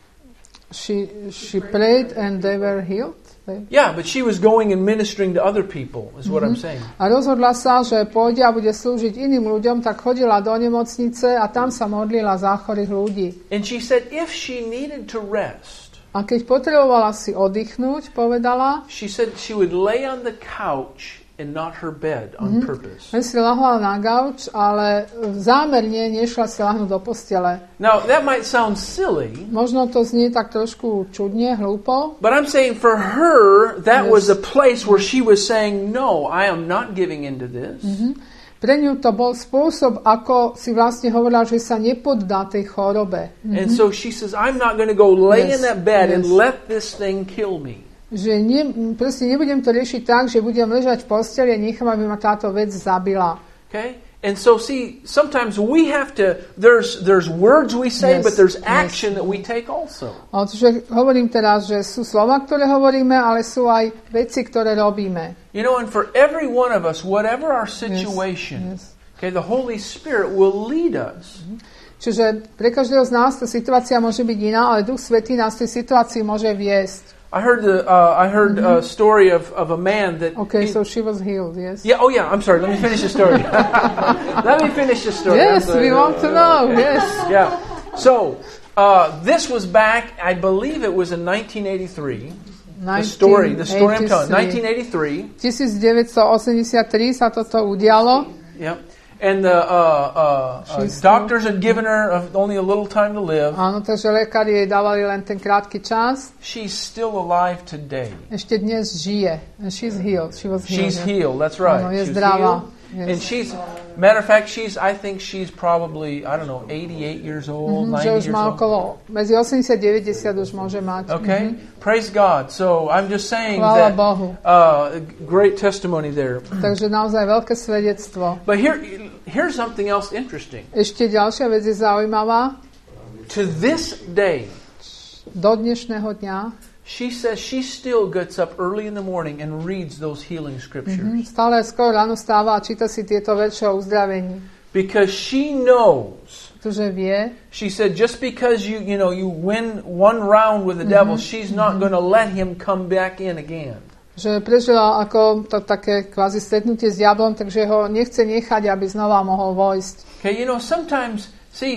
She prayed and they were healed? Yeah, but she was going and ministering to other people, is what I'm saying. A rozhodla sa, že pôjde a bude slúžiť iným ľuďom, tak chodila do nemocnice a tam sa modlila za chorých ľudí. And she said if she needed to rest, a keď potrebovala si oddychnúť, povedala, she said she would lay on the couch and not her bed on purpose. Len si lahla na gauč, ale zámerne nešla si lahnúť do postele. Now, that might sound silly. Možno to znie tak trošku čudne, hlúpo. But I'm saying for her, that was a place where she was saying, no, I am not giving into this. Pre ňu to bol spôsob, ako si vlastne hovorila, že sa nepoddá tej chorobe. And so she says, I'm not going to go lay in that bed and let this thing kill me. Že proste nebudem to riešiť tak, že budem ležať v posteli a nechám, aby ma táto vec zabila. Okay? And so see, sometimes we have to, there's words we say, but there's action that we take also. Čiže hovorím teraz, že sú slova, ktoré hovoríme, ale sú aj veci, ktoré robíme. You know, and for every one of us, whatever our situation, okay, the Holy Spirit will lead us. Čiže pre každého z nás tá situácia môže byť iná, ale Duch Svätý nás v tej situácii môže viesť. I heard a story of a man that... Okay, so she was healed, yes? Yeah, oh yeah, I'm sorry, let me finish the story. Let me finish the story. Yes, we want to know, yes. Yeah, so this was back, I believe it was in 1983. The story I'm telling, 1983. 1983 sa toto udialo. Yeah. And the doctors had given her only a little time to live. Áno, takže lekári jej dávali len ten krátky čas. She's still alive today. Ešte dnes žije. And she's healed. She was healed. She's healed, that's right. Áno, je zdravá. Yes. And she's, matter of fact, I think she's probably, I don't know, 88 years old, 90 years old. Okolo, medzi 80 a 90 už môže mať. Okay, praise God. So I'm just saying Chvála that Bohu. Great testimony there. Takže naozaj veľké svedectvo. But here's something else interesting. Ešte ďalšia vec je zaujímavá. To this day, do dnešného dňa, she says she still gets up early in the morning and reads those healing scriptures. Stále skoro ráno stáva a číta si tieto verše o uzdravení. Because she knows. Pretože vie. She said just because you win one round with the devil, she's not going to let him come back in again. Že prežila ako to také kvázi stretnutie s diablom, takže ho nechce nechať, aby znova mohol vojsť. Okay, sometimes,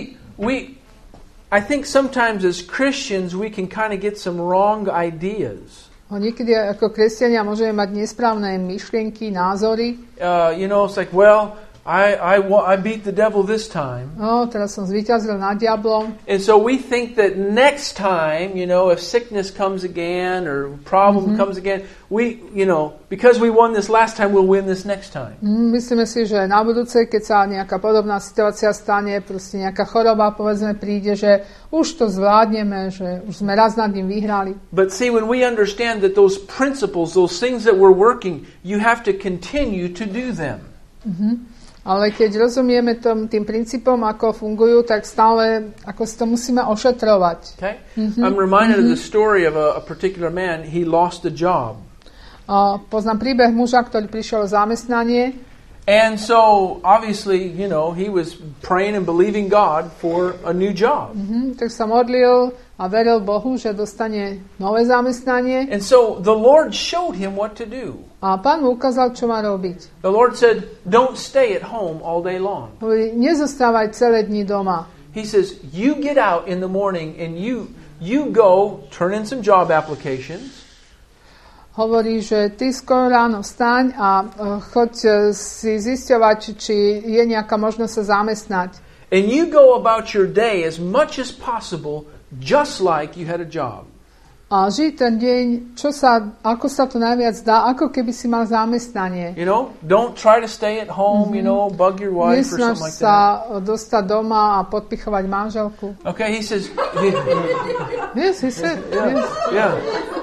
I think sometimes as Christians we can kind of get some wrong ideas. Niekedy ako kresťania môžeme mať nesprávne myšlienky, názory. It's like, well, I beat the devil this time. Teraz som zvíťazil nad diablom. And so we think that next time, if sickness comes again or problem comes again, because we won this last time, we'll win this next time. Myslíme si, že na budúce, keď sa nejaká podobná situácia stane, proste nejaká choroba, povedzme, príde, že už to zvládneme, že už sme raz nad ním vyhrali. But see, when we understand that those principles, those things that we're working, you have to continue to do them. Ale keď rozumieme tým princípom, ako fungujú, tak stále ako si to musíme ošetrovať. Okay? I'm reminded of the story of a particular man. He lost a job. Poznám príbeh muža, ktorý prišiel o zamestnanie. And so, obviously, he was praying and believing God for a new job. Tak sa modlil a veril Bohu, že dostane nové zamestnanie. And so, the Lord showed him what to do. A Pán mu ukázal, čo má robiť. The Lord said, don't stay at home all day long. Hovorí, nezostávaj celé dni doma. He says, you get out in the morning and you go turn in some job applications. Hovorí, že ty skoro ráno vstaň a choď si zisťovať, či je nejaká možnosť sa zamestnať. And you go about your day as much as possible just like you had a job. A žij ten deň, ako sa to najviac dá, ako keby si mal zamestnanie. You know, don't try to stay at home, you know, bug your wife or Nesnaž something like sa that. dostať doma a podpichovať manželku. Okay, he says, Yes, he said. Yes. yeah.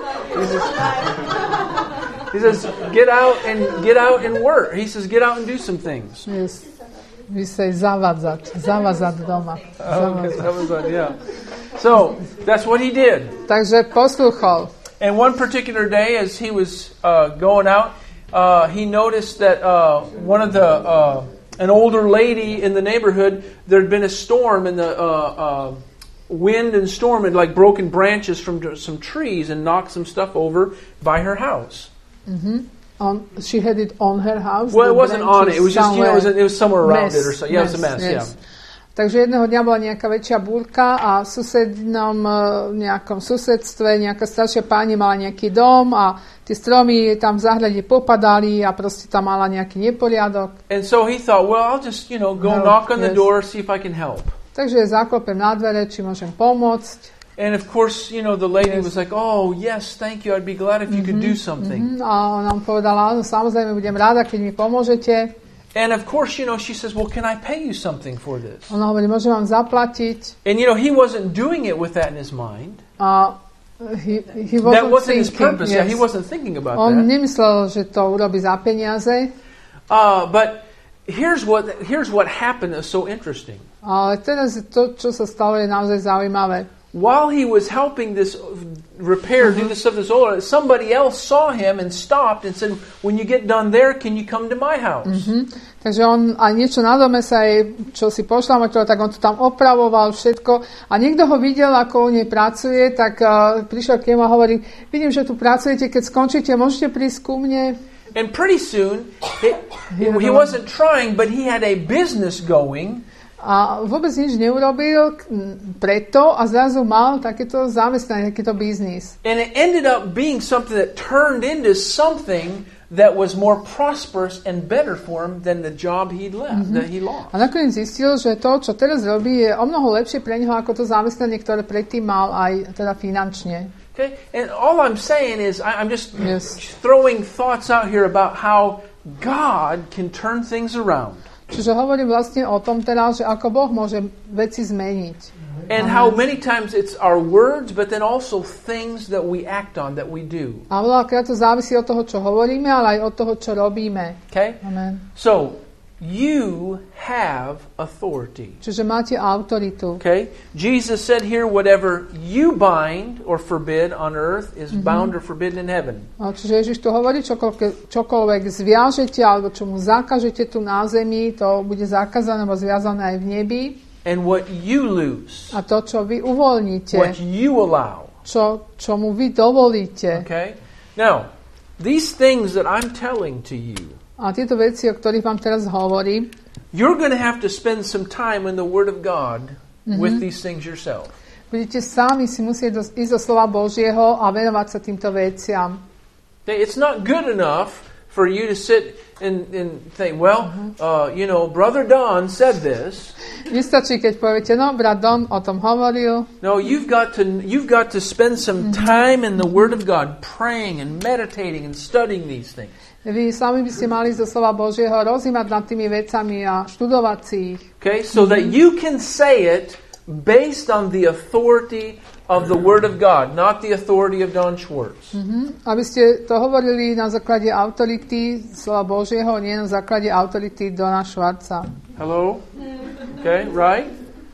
He says, get out and work. He says, get out and do some things. Yes. Vy sa zavadzať doma. Okay, that was that, yeah. So, that's what he did. Takže poslúchol. And one particular day, as he was going out, he noticed that one of an older lady in the neighborhood, there had been a storm, and the wind and storm had like broken branches from some trees and knocked some stuff over by her house. She had it on her house. Well, it wasn't on it. It was just, you know, it was somewhere around it or so. Yeah, it was a mess. Yes. Yeah. Takže jedného dňa bola nejaká väčšia búrka a v susednom nejakom susedstve nejaká staršia pani mala nejaký dom a tie stromy tam v záhrade popadali a proste tam mala nejaký neporiadok. And so he thought, well, I'll just, you know, go knock on the door, see if I can help. Takže zaklopem na dvere, či môžem pomôcť. And of course, you know, the lady was like, oh, yes, thank you. I'd be glad if you could do something. A ona mu povedala, áno, samozrejme, budem rada, keď mi pomôžete. And of course, you know, she says, well, can I pay you something for this? Ona hovorí, môžem vám zaplatiť. And, you know, he wasn't doing it with that in his mind. A he wasn't That wasn't his thinking, purpose. yes. Yeah, he wasn't thinking about On that. nemyslel, že to urobí za peniaze. But here's what happened that's so interesting. Ale teraz to, čo sa stalo, je naozaj zaujímavé. While he was helping this repair, do this stuff, this oil, somebody else saw him and stopped and said, when you get done there, can you come to my house? Takže on aj niečo na dome sa jej, čo si pošľamočilo, tak on to tam opravoval všetko. A niekto ho videl, ako u nej pracuje, tak prišiel k nemu a hovorí, vidím, že tu pracujete, keď skončíte, môžete prísť ku mne. And pretty soon, he wasn't trying, but he had a business going. A vôbec nič neurobil preto a zrazu mal takéto zamestnanie, takýto biznis. And it ended up being something that turned into something that was more prosperous and better for him than the job he'd left, that he lost. A nakoniec zistil, že to, čo teraz robí, je o mnoho lepšie pre neho ako to zamestnanie, ktoré predtým mal aj teda finančne. Okay? And all I'm saying is, I'm just throwing thoughts out here about how God can turn things around. Čiže hovorím vlastne o tom teraz, že ako Boh môže veci zmeniť. And how many times it's our words, but then also things that we act on, that we do. A veľakrát to závisí od toho, čo hovoríme, ale aj od toho, čo robíme. Okay? Amen. So, you have authority. Čiže máte autoritu. Okay? Jesus said here, whatever you bind or forbid on earth is bound or forbidden in heaven. Čiže Ježiš tu hovorí, čokoľvek zviažete alebo čo mu zakážete tu na zemi, to bude zakázané alebo zviazané aj v nebi. And what you loose, a to, čo vy uvoľníte, what you allow. Čo mu vy dovolíte. Okay? Now, these things that I'm telling to you, a tieto veci, o ktorých vám teraz hovorím, you're going to have to spend some time in the Word of God with these things yourself. Budete sami si musieť ísť do slova Božieho a venovať sa týmto veciam. Okay? It's not good enough for you to sit and think, well, you know, Brother Don said this. Nestačí, keď poviete, no, brat Don o tom hovoril. No, you've got to spend some time in the Word of God, praying and meditating and studying these things. Vy sami by ste mali zo slova Božieho rozímať nad tými vecami a študovať si ich. Okay, so that you can say it based on the authority of the Word of God, not the authority of Don Schwartz. Aby ste to hovorili na základe autority slova Božieho, nie na základe autority Dona Schwartza. Hello? Okay, right?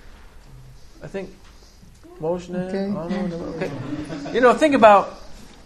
I think Moshe. Okay. Okay. You know, think about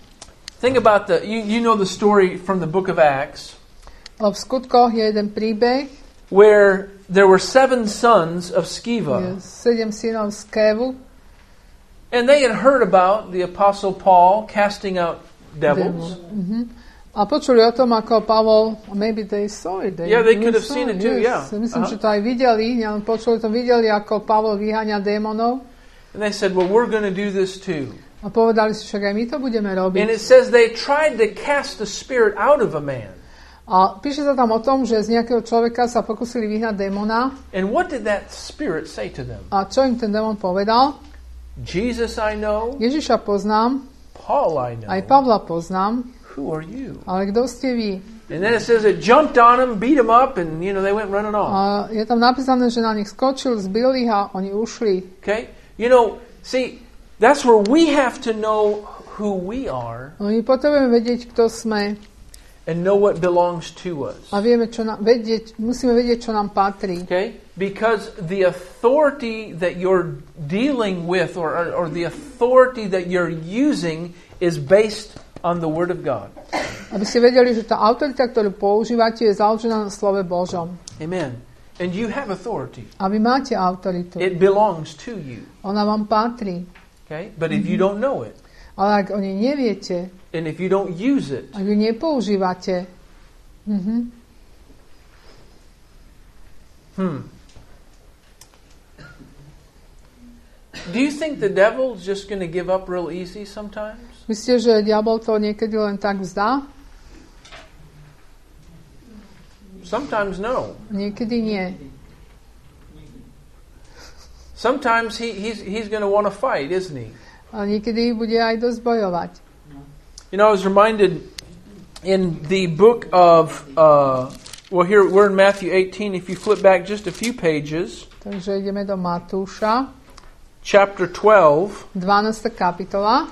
the you know the story from the book of Acts. V skutkoch je jeden príbeh, where there were 7 sons of Sceva. 7 synov z Kévu. And they had heard about the Apostle Paul casting out devils. A počuli o tom, ako Pavol, maybe they saw it. They could have seen it too, yeah. Myslím, že to aj videli, videli, ako Pavol vyháňa démonov. And they said, well, we're going to do this too. A povedali si, však aj my to budeme robiť. And it says they tried to cast the spirit out of a man. A píše sa tam o tom, že z nejakého človeka sa pokusili vyhnať démona. And what did that spirit say to them? A čo im ten démon povedal? Jesus I know. Ježiša poznám. Paul I know. Aj Pavla poznám, Who are you? ale kto ste vy? And then it says it jumped on them, beat them up, and they went running off. A je tam napísané, že na nich skočil, zbil ich a oni ušli. Okay? See, that's where we have to know who we are My potrebujeme vedieť, kto sme and know what belongs to us. a musíme vedieť, čo nám patrí. Okay? Because the authority that you're dealing with or the authority that you're using is based on the Word of God. Aby ste vedeli, že tá autorita, ktorú používate, je založená na slove Božom. Amen. And you have authority. A vy máte autoritu. It belongs to you. Ona vám patrí. Okay? But if you don't know it, Ale ak o nej neviete, and if you don't use it, ak ju nepoužívate, Do you think the devil's just going to give up real easy sometimes? Myslíte, že diabol to niekedy len tak vzdá? Sometimes no. Niekedy nie. Sometimes he's going to want to fight, isn't he? Ale niekedy bude aj dosť bojovať. I was reminded in the book of, here we're in Matthew 18. If you flip back just a few pages, Takže ideme do Matúša, chapter 12, 12. kapitola.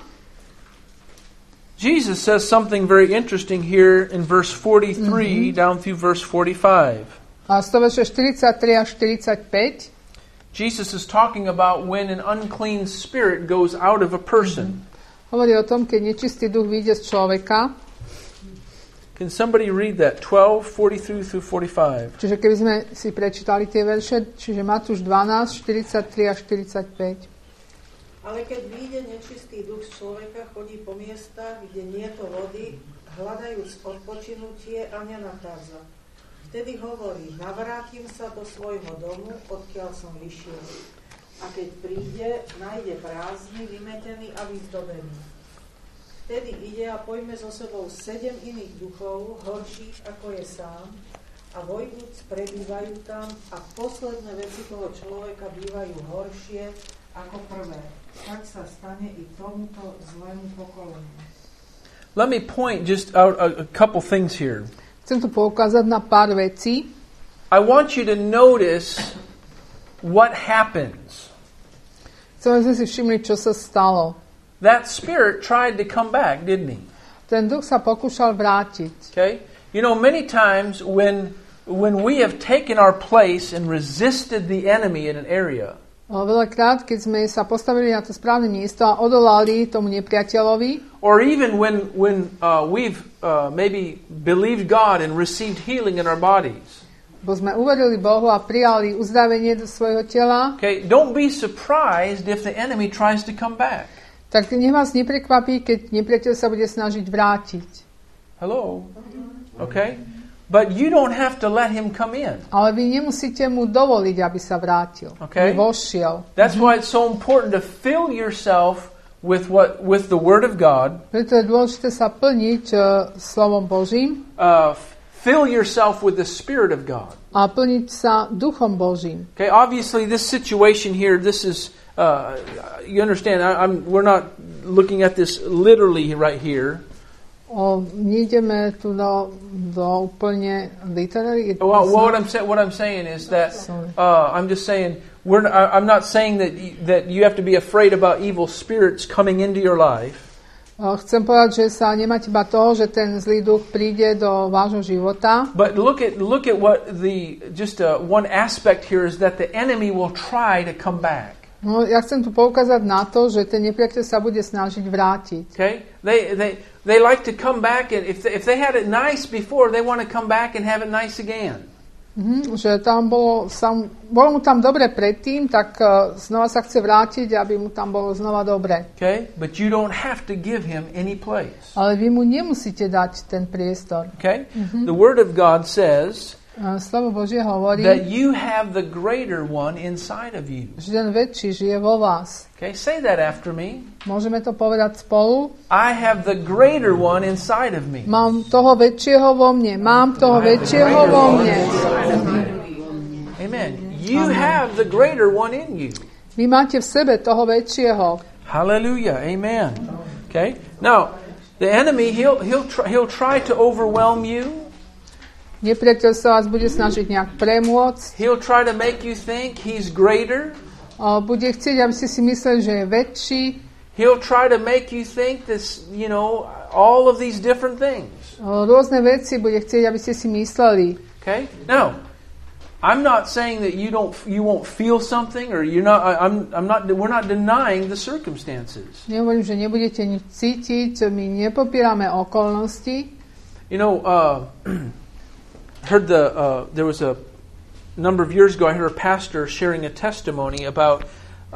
Jesus says something very interesting here in verse 43 down through verse 45. A z toho verše 43 až 45. Jesus is talking about when an unclean spirit goes out of a person. Hovorí o tom, keď nečistý duch vyjde z človeka. Can somebody read that? 12:43 through 45. Čiže keby sme si prečítali tie verše, čiže Matúš 12, 43 až 45. Ale keď vyjde nečistý duch z človeka, chodí po miestach, kde nie je to vody, hľadajúc odpočinutie a nenachádza. Vtedy hovorí, navrátim sa do svojho domu, odkiaľ som vyšiel. A keď príde, nájde prázdny, vymetený a vyzdobený. Vtedy ide a pojme so sebou 7 iných duchov, horších ako je sám, a vojdúc prebývajú tam a posledné veci toho človeka bývajú horšie ako prvé. Tak sa stane i tomuto zlému pokoleniu. Let me point just out a couple things here. Chcem tu poukázať na pár vecí. I want you to notice what happens. Chcem, aby sme si všimli, čo sa stalo. That spirit tried to come back, didn't he? Ten duch sa pokúšal vrátiť. Okay? Many times when we have taken our place and resisted the enemy in an area, Veľakrát, keď sme sa postavili na to správne miesto a odolali tomu nepriateľovi, or even when we've maybe believed God and received healing in our bodies. bo sme uverili Bohu a prijali uzdravenie do svojho tela, Okay, don't be surprised if the enemy tries to come back. tak nech vás neprekvapí, keď nepriateľ sa bude snažiť vrátiť. Hello? Okay? But you don't have to let him come in. Ale vy nemusíte mu dovoliť, aby sa vrátil. Okay. Aby vošiel. That's why it's so important to fill yourself with the Word of God. Preto je dôležité sa plniť slovom Božím Fill yourself with the Spirit of God. a plniť sa Duchom Božím. Okay, obviously this situation here, this is, you understand, we're not looking at this literally right here. Nejdeme tu do úplne literary. Well, what I'm saying is that I'm just saying I'm not saying that you have to be afraid about evil spirits coming into your life. Chcem povedať, že sa nemáte iba toho, že ten zlý duch príde do vášho života. But look at what one aspect here is that the enemy will try to come back. No, ja chcem tu poukázať na to, že ten nepriateľ sa bude snažiť vrátiť. Okay? They like to come back, and if they had it nice before, they want to come back and have it nice again. Že tam bolo mu tam dobre predtým, tak znova sa chce vrátiť, aby mu tam bolo znova dobre. Okay? But you don't have to give him any place. Ale vy mu nemusíte dať ten priestor. Okay? The Word of God says Slovo Božie hovorí, that you have the greater one inside of you. že ten väčší žije vo vás. Okay? Say that after me. Môžeme to povedať spolu? I have the greater one inside of me. Mám toho väčšieho vo mne. Mám toho väčšieho vo mne. Amen. You have the greater one in you. Vy máte v sebe toho väčšieho. Hallelujah. Amen. Okay? Now, the enemy, he'll try to overwhelm you. Nepriateľ sa vás bude snažiť nejak premôcť. He'll try to make you think he's greater. Bude chcieť, aby ste si mysleli, že je väčší. He'll try to make you think this, all of these different things. Rôzne veci bude chcieť, aby ste si mysleli. Okay? Now, I'm not saying that you won't feel something, or we're not denying the circumstances. Nehovorím, že nebudete nič cítiť, my nepopierame okolnosti. Heard there was a number of years ago, I heard a pastor sharing a testimony about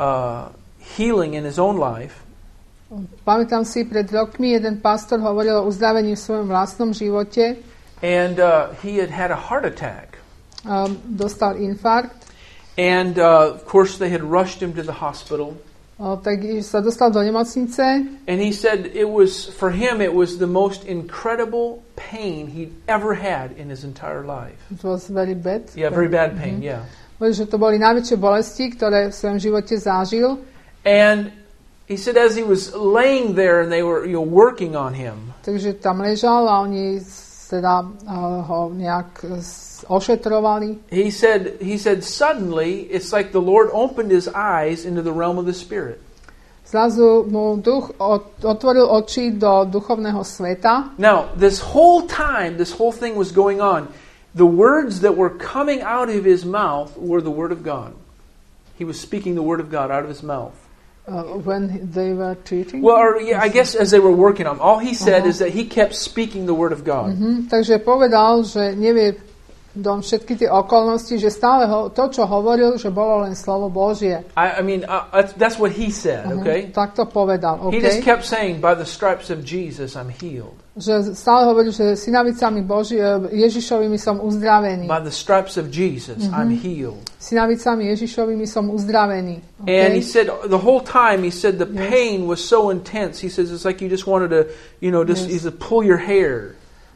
healing in his own life. Pamätám si, pred rokmi jeden pastor hovoril o uzdravení v svojom vlastnom živote. And he had a heart attack. Dostal infarkt. And of course they had rushed him to the hospital. Tak sa dostal do nemocnice. And he said for him it was the most incredible pain he'd ever had in his entire life. It was very bad. Yeah, very bad pain, yeah. Že to boli najväčšie bolesti, ktoré v svojom živote zažil. And he said as he was laying there and they were working on him. Takže tam ležal a oni teda ho nejak ošetrovali. He said suddenly it's like the Lord opened his eyes into the realm of the spirit. Zrazu mu duch otvoril oči do duchovného sveta. Now, this whole thing was going on. The words that were coming out of his mouth were the word of God. He was speaking the word of God out of his mouth. When they were treating? Well, I guess as they were working on him. All he said is that he kept speaking the word of God. Takže povedal, že nevie do všetky tie okolnosti, že stále to, čo hovoril, že bolo len slovo Božie. I mean, that's what he said, okay? Tak to povedal, okay? He just kept saying, by the stripes of Jesus, I'm healed. Že stále hovoril, že synavicami Ježišovými som uzdravený. By the stripes of Jesus, I'm healed. Synavicami Ježišovými som uzdravený. Okay? And he said, the whole time, he said the pain was so intense. He says, it's like you just wanted to, just pull your hair.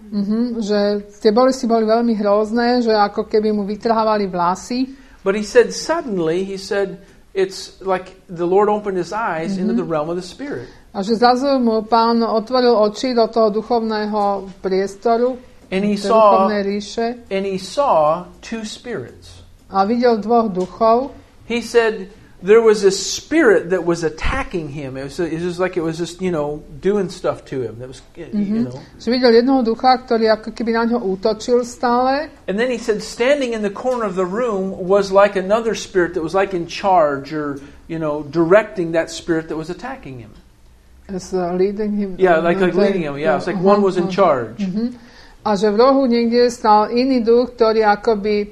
Že tie bolesti boli veľmi hrozné, že ako keby mu vytrhávali vlasy. But he said suddenly, it's like the Lord opened his eyes into the realm of the spirit. A že zrazu mu Pán otvoril oči do toho duchovného priestoru, duchovnej ríše. And he saw two spirits. A videl dvoch duchov. He said there was a spirit that was attacking him. It was just doing stuff to him. That was Že videl jednoho ducha, ktorý ako keby na ňo útočil stále. And then he said standing in the corner of the room was like another spirit that was like in charge or directing that spirit that was attacking him. Leading him. Yeah, like leading him. Yeah, it's like one was in charge. A že v rohu niekde stal iný duch, ktorý akoby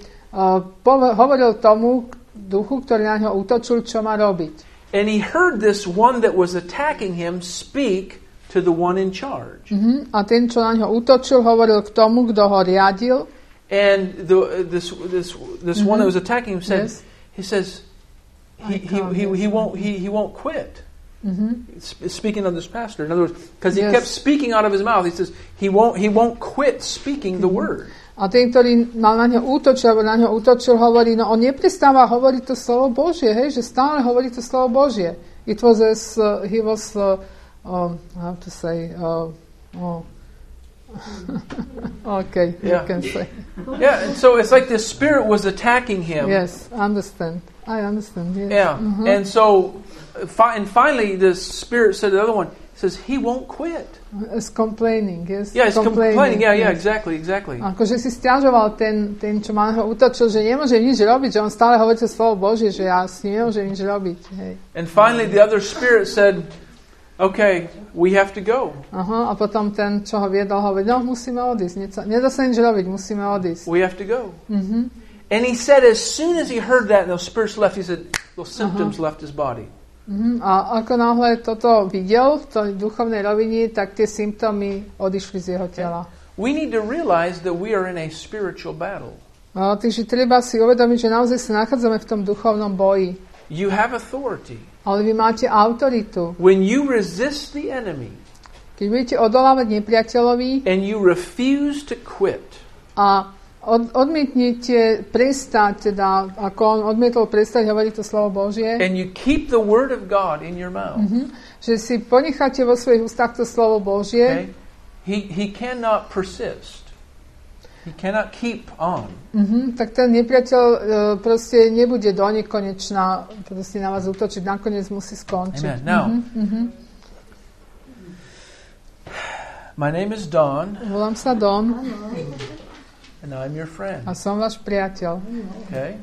hovoril tomu duchu, ktorý na ňo útočil, čo má robiť. And he heard this one that was attacking him speak to the one in charge. A ten, čo na ňo útočil, hovoril k tomu, kto ho riadil. And this one that was attacking him said, he says, he won't quit. Speaking of this pastor, in other words, because he kept speaking out of his mouth, he says he won't quit speaking the word. A ten, ktorý mal na ňo útočil, alebo na ňo útočil, hovorí, on neprestáva hovoriť to slovo Božie, hej, že stále hovorí to slovo Božie. It was he was how to say okay, you can say. Yeah, and so it's like the spirit was attacking him. Yes, I understand, yes. Yeah, and so finally the spirit said to the other one, says he won't quit. It's complaining, yes. Yeah, it's complaining. Yeah, exactly. Akože si stiažoval ten, čo ma ho útočil, že nemôže nič robiť, že on stále hovorí to slovo Božie, že ja s ním nemôžem nič robiť. Hej. And finally the other spirit said, okay, we have to go. A potom ten, čo ho viedol, hovorí, musíme odísť. Nedá sa nič robiť, musíme odísť. We have to go. And he said as soon as he heard that and those spirits left, he said, those symptoms left his body. A ako náhle toto videl v tej duchovnej rovine, tak tie symptómy odišli z jeho tela. We need to realize that we are in a spiritual battle. Takže treba si uvedomiť, že naozaj sa nachádzame v tom duchovnom boji. You have authority. Ale vy máte autoritu. When you resist the enemy, keď budete odolávať nepriateľovi and you refuse to quit, a Odmietnite prestať, teda, ako on odmietol prestať hovoriť to slovo Božie, and you keep the word of God in your mouth, že si ponecháte vo svojich ústach to slovo Božie, okay? He cannot persist. He cannot keep on. Tak ten nepriateľ proste nebude do nekonečna proste na vás útočiť, nakoniec musí skončiť. Amen. Now, my name is Don, Volám sa Don and I'm your friend. a som váš priateľ. Okay?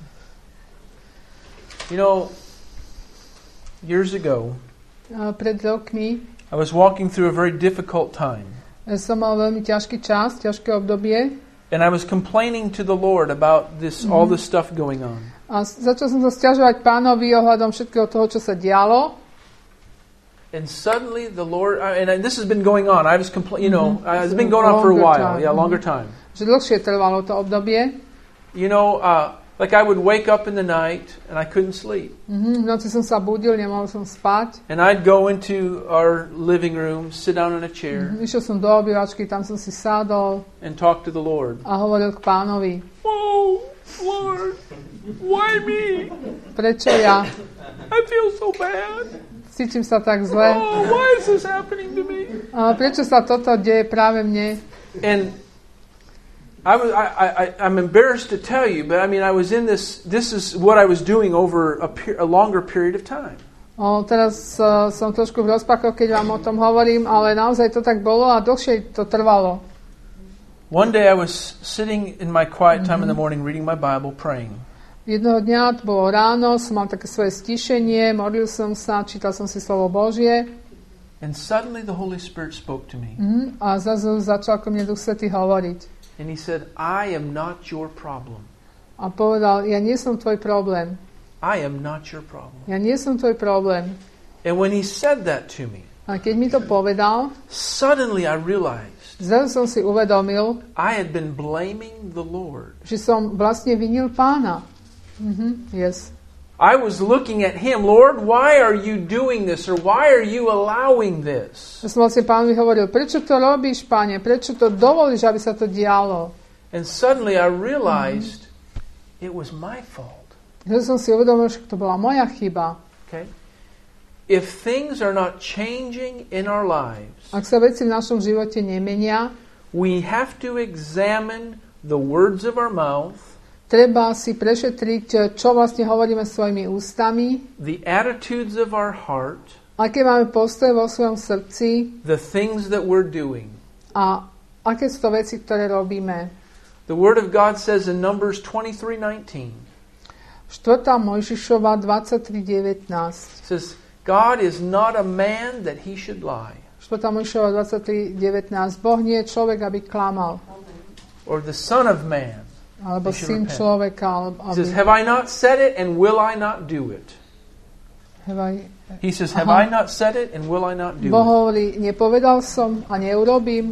You know, years ago, Pred rokmi I was walking through a very difficult time. som mal veľmi ťažký čas, ťažké obdobie And I was complaining to the Lord about this, all this stuff going on. a začal som sa sťažovať Pánovi ohľadom všetkého toho, čo sa dialo. And suddenly the Lord, and this has been going on. I was it's been going on for a while. Yeah, longer time. Že dlhšie trvalo to obdobie. You know, like I would wake up in the night and I couldn't sleep. V noci som sa budil, nemohol som spať. And I'd go into our living room, sit down in a chair, Išiel som do obývačky, tam som si sadol and talk to the Lord. a hovoril k Pánovi. Oh, Lord, why me? Prečo ja? I feel so bad. Cítim sa tak zle. Oh, why is this happening to me? A prečo sa toto deje práve mne? And I'm embarrassed to tell you, but I mean, I was in this is what I was doing over a longer period of time. Teraz som trošku v rozpakoch, keď vám o tom hovorím, ale naozaj to tak bolo a dlhšie to trvalo. One day I was sitting in my quiet time in the morning reading my Bible, praying. Jedného dňa, to bolo ráno, som mal také svoje stišenie, modlil som sa, čítal som si slovo Božie. And suddenly the Holy Spirit spoke to me. A zrazu začal ko mne Duch Svätý hovoriť. And he said, I am not your problem. A povedal, ja nie som tvoj problém. I am not your problem. Ja nie som tvoj problém. And when he said that to me, A keď mi to povedal, suddenly I realized zrazu som si uvedomil, I had been blaming the Lord. že som vlastne vinil Pána. Yes. I was looking at him, Lord, why are you doing this? Or why are you allowing this? Ja som vlastne Pánovi hovoril, prečo to robíš, Pane? Prečo to dovolíš, aby sa to dialo? And suddenly I realized it was my fault. Ja som si uvedomil, že to bola moja chyba. Okay? If things are not changing in our lives, Ak sa veci v našom živote nemenia, we have to examine the words of our mouth, treba si prešetriť, čo vlastne hovoríme svojimi ústami, the attitudes of our heart, aké máme postoje vo svojom srdci the things that we're doing. a aké sú to veci, ktoré robíme. The Word of God says in Numbers 23:19, 4. Mojžišova 23:19. says, God is not a man that he should lie, 4. Mojžišova 23:19. Boh nie je človek, aby klamal. or the Son of Man. Alebo He should syn repent. človeka. He says, have I not said it, and will I not do it? He says, have I not said it, and will I not do Boh it? hovorí, nepovedal som a neurobím.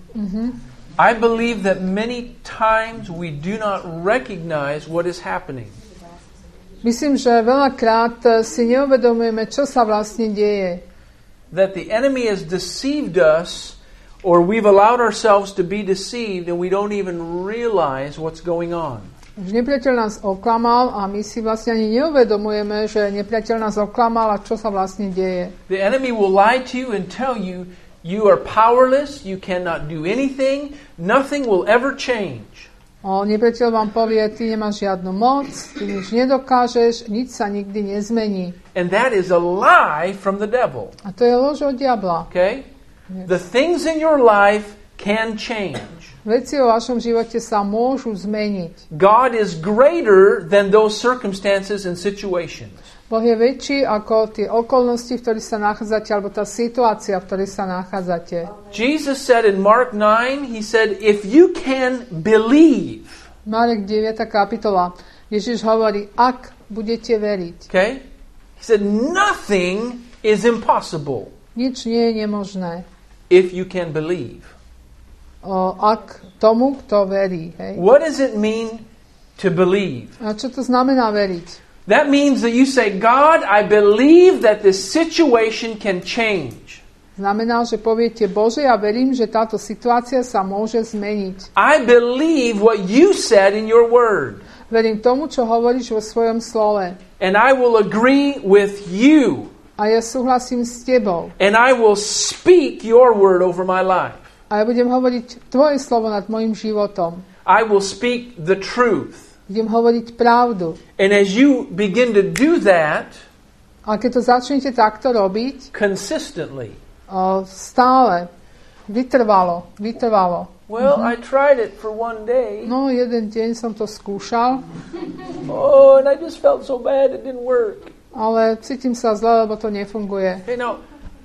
I believe that many times we do not recognize what is happening. Myslím, že veľakrát si neuvedomujeme, čo sa vlastne deje. That the enemy has deceived us, or we've allowed ourselves to be deceived, and we don't even realize what's going on. Že nepriateľ nás oklamal a my si vlastne ani neuvedomujeme, že nepriateľ nás oklamal a čo sa vlastne deje. The enemy will lie to you and tell you, you are powerless, you cannot do anything, nothing will ever change. Nepriateľ vám povie, ty nemáš žiadnu moc, ty nič nedokážeš, nič sa nikdy nezmení. And that is a lie from the devil. A to je lož od diabla. Okay? Yes. The things in your life can change. Veci o vašom živote sa môžu zmeniť. God is greater than those circumstances and situations. Boh je väčší ako tie okolnosti, v ktorých sa nachádzate, alebo tá situácia, v ktorej sa nachádzate. Jesus said in Mark 9, he said, if you can believe. Marek 9. kapitola. Ježiš hovorí, ak budete veriť. Okay? He said, nothing is impossible Nič nie je nemožné. if you can believe. Ak tomu, kto verí. Hej? What does it mean to believe? A čo to znamená veriť? That means that you say, God, I believe that this situation can change. Znamená, že poviete, Bože, ja verím, že táto situácia sa môže zmeniť. I believe what you said in your word. Verím tomu, čo hovoríš vo svojom slove. And I will agree with you. A ja súhlasím s tebou. And I will speak your word over my life. A ja budem hovoriť tvoje slovo nad mojim životom. I will speak the truth. Budem hovoriť pravdu. And as you begin to do that, A keď to začnete takto robiť, consistently, stále, vytrvalo. well, I tried it for one day. No, jeden deň som to skúšal, Oh, and I just felt so bad it didn't work. ale cítim sa zle, lebo to nefunguje. You know,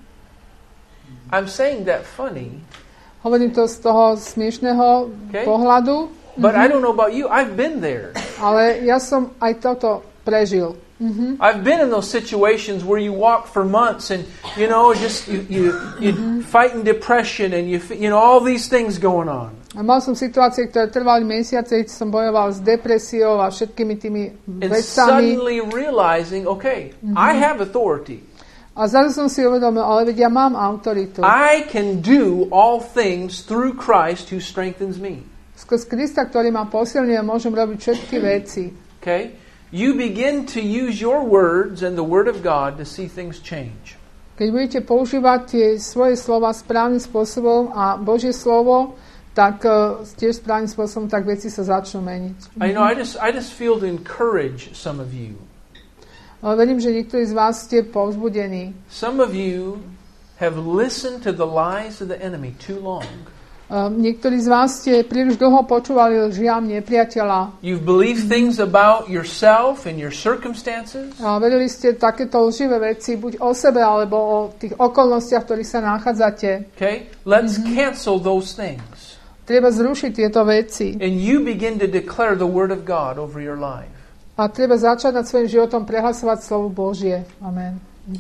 I'm saying that funny, Hovorím to z toho smiešného Okay. pohľadu, but I don't know about you. I've been there. ale ja som aj toto prežil. I've been in those situations where you walk for months and just you fighting depression and you know all these things going on. A mal som situácie, ktoré trvali mesiace, som bojoval s depresiou a všetkými tými And vecami. suddenly realizing, okay, I have authority. A zrazu som si uvedomil, ale veď ja mám autoritu. I can do all things through Christ who strengthens me. Skrz Krista, ktorý ma posilňuje, môžem robiť všetky veci. Okay? You begin to use your words and the word of God to see things change. Keď budete používať tie svoje slova správnym spôsobom a Božie slovo, tak tiež správnym spôsobom, tak veci sa začnú meniť. I just feel to encourage some of you. Ale verím, že niektorí z vás ste povzbudení. Some of you have listened to the lies of the enemy too long. Niektorí z vás ste príliš dlho počúvali lžiam nepriateľa. You've believed things about yourself and your circumstances. A verili ste takéto lživé veci, buď o sebe, alebo o tých okolnostiach, v ktorých sa nachádzate. Okay? Let's cancel those things. Treba zrušiť tieto veci. And you begin to declare the word of God over your life. A treba začať nad svojím životom prehlasovať slovo Božie. Amen.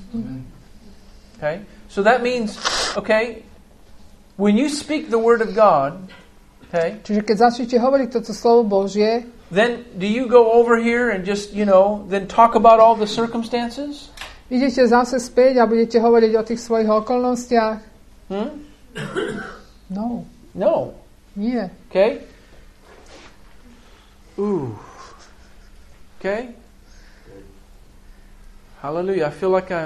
Okay? So that means, okay, when you speak the word of God, okay, Čiže keď začnete hovoriť toto slovo Božie, then do you go over here and just, then talk about all the circumstances? idete zase späť a budete hovoriť o tých svojich okolnostiach? No, No. nie. Okay? Ooh. Okay? Hallelujah. I feel like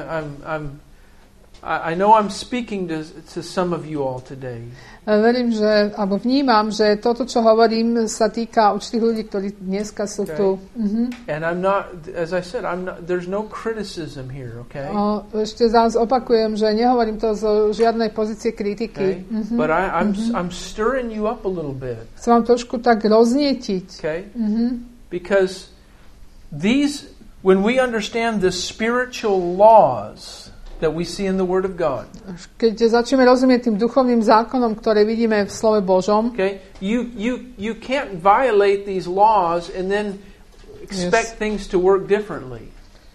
I know I'm speaking to some of you all today. Verím, alebo vnímam, že toto, čo hovorím, sa týka určitých ľudí, ktorí dneska sú tu. And I'm not, as I said, there's no criticism here, okay? Ešte zás opakujem, že nehovorím to zo žiadnej pozície kritiky. Okay? But I'm stirring you up a little bit. Chcem vám trošku tak roznietiť. Okay? Because when we understand the spiritual laws that we see in the Word of God, Keď začneme rozumieť tým duchovným zákonom, ktoré vidíme v slove Božom, okay, you can't violate these laws and then expect things to work differently.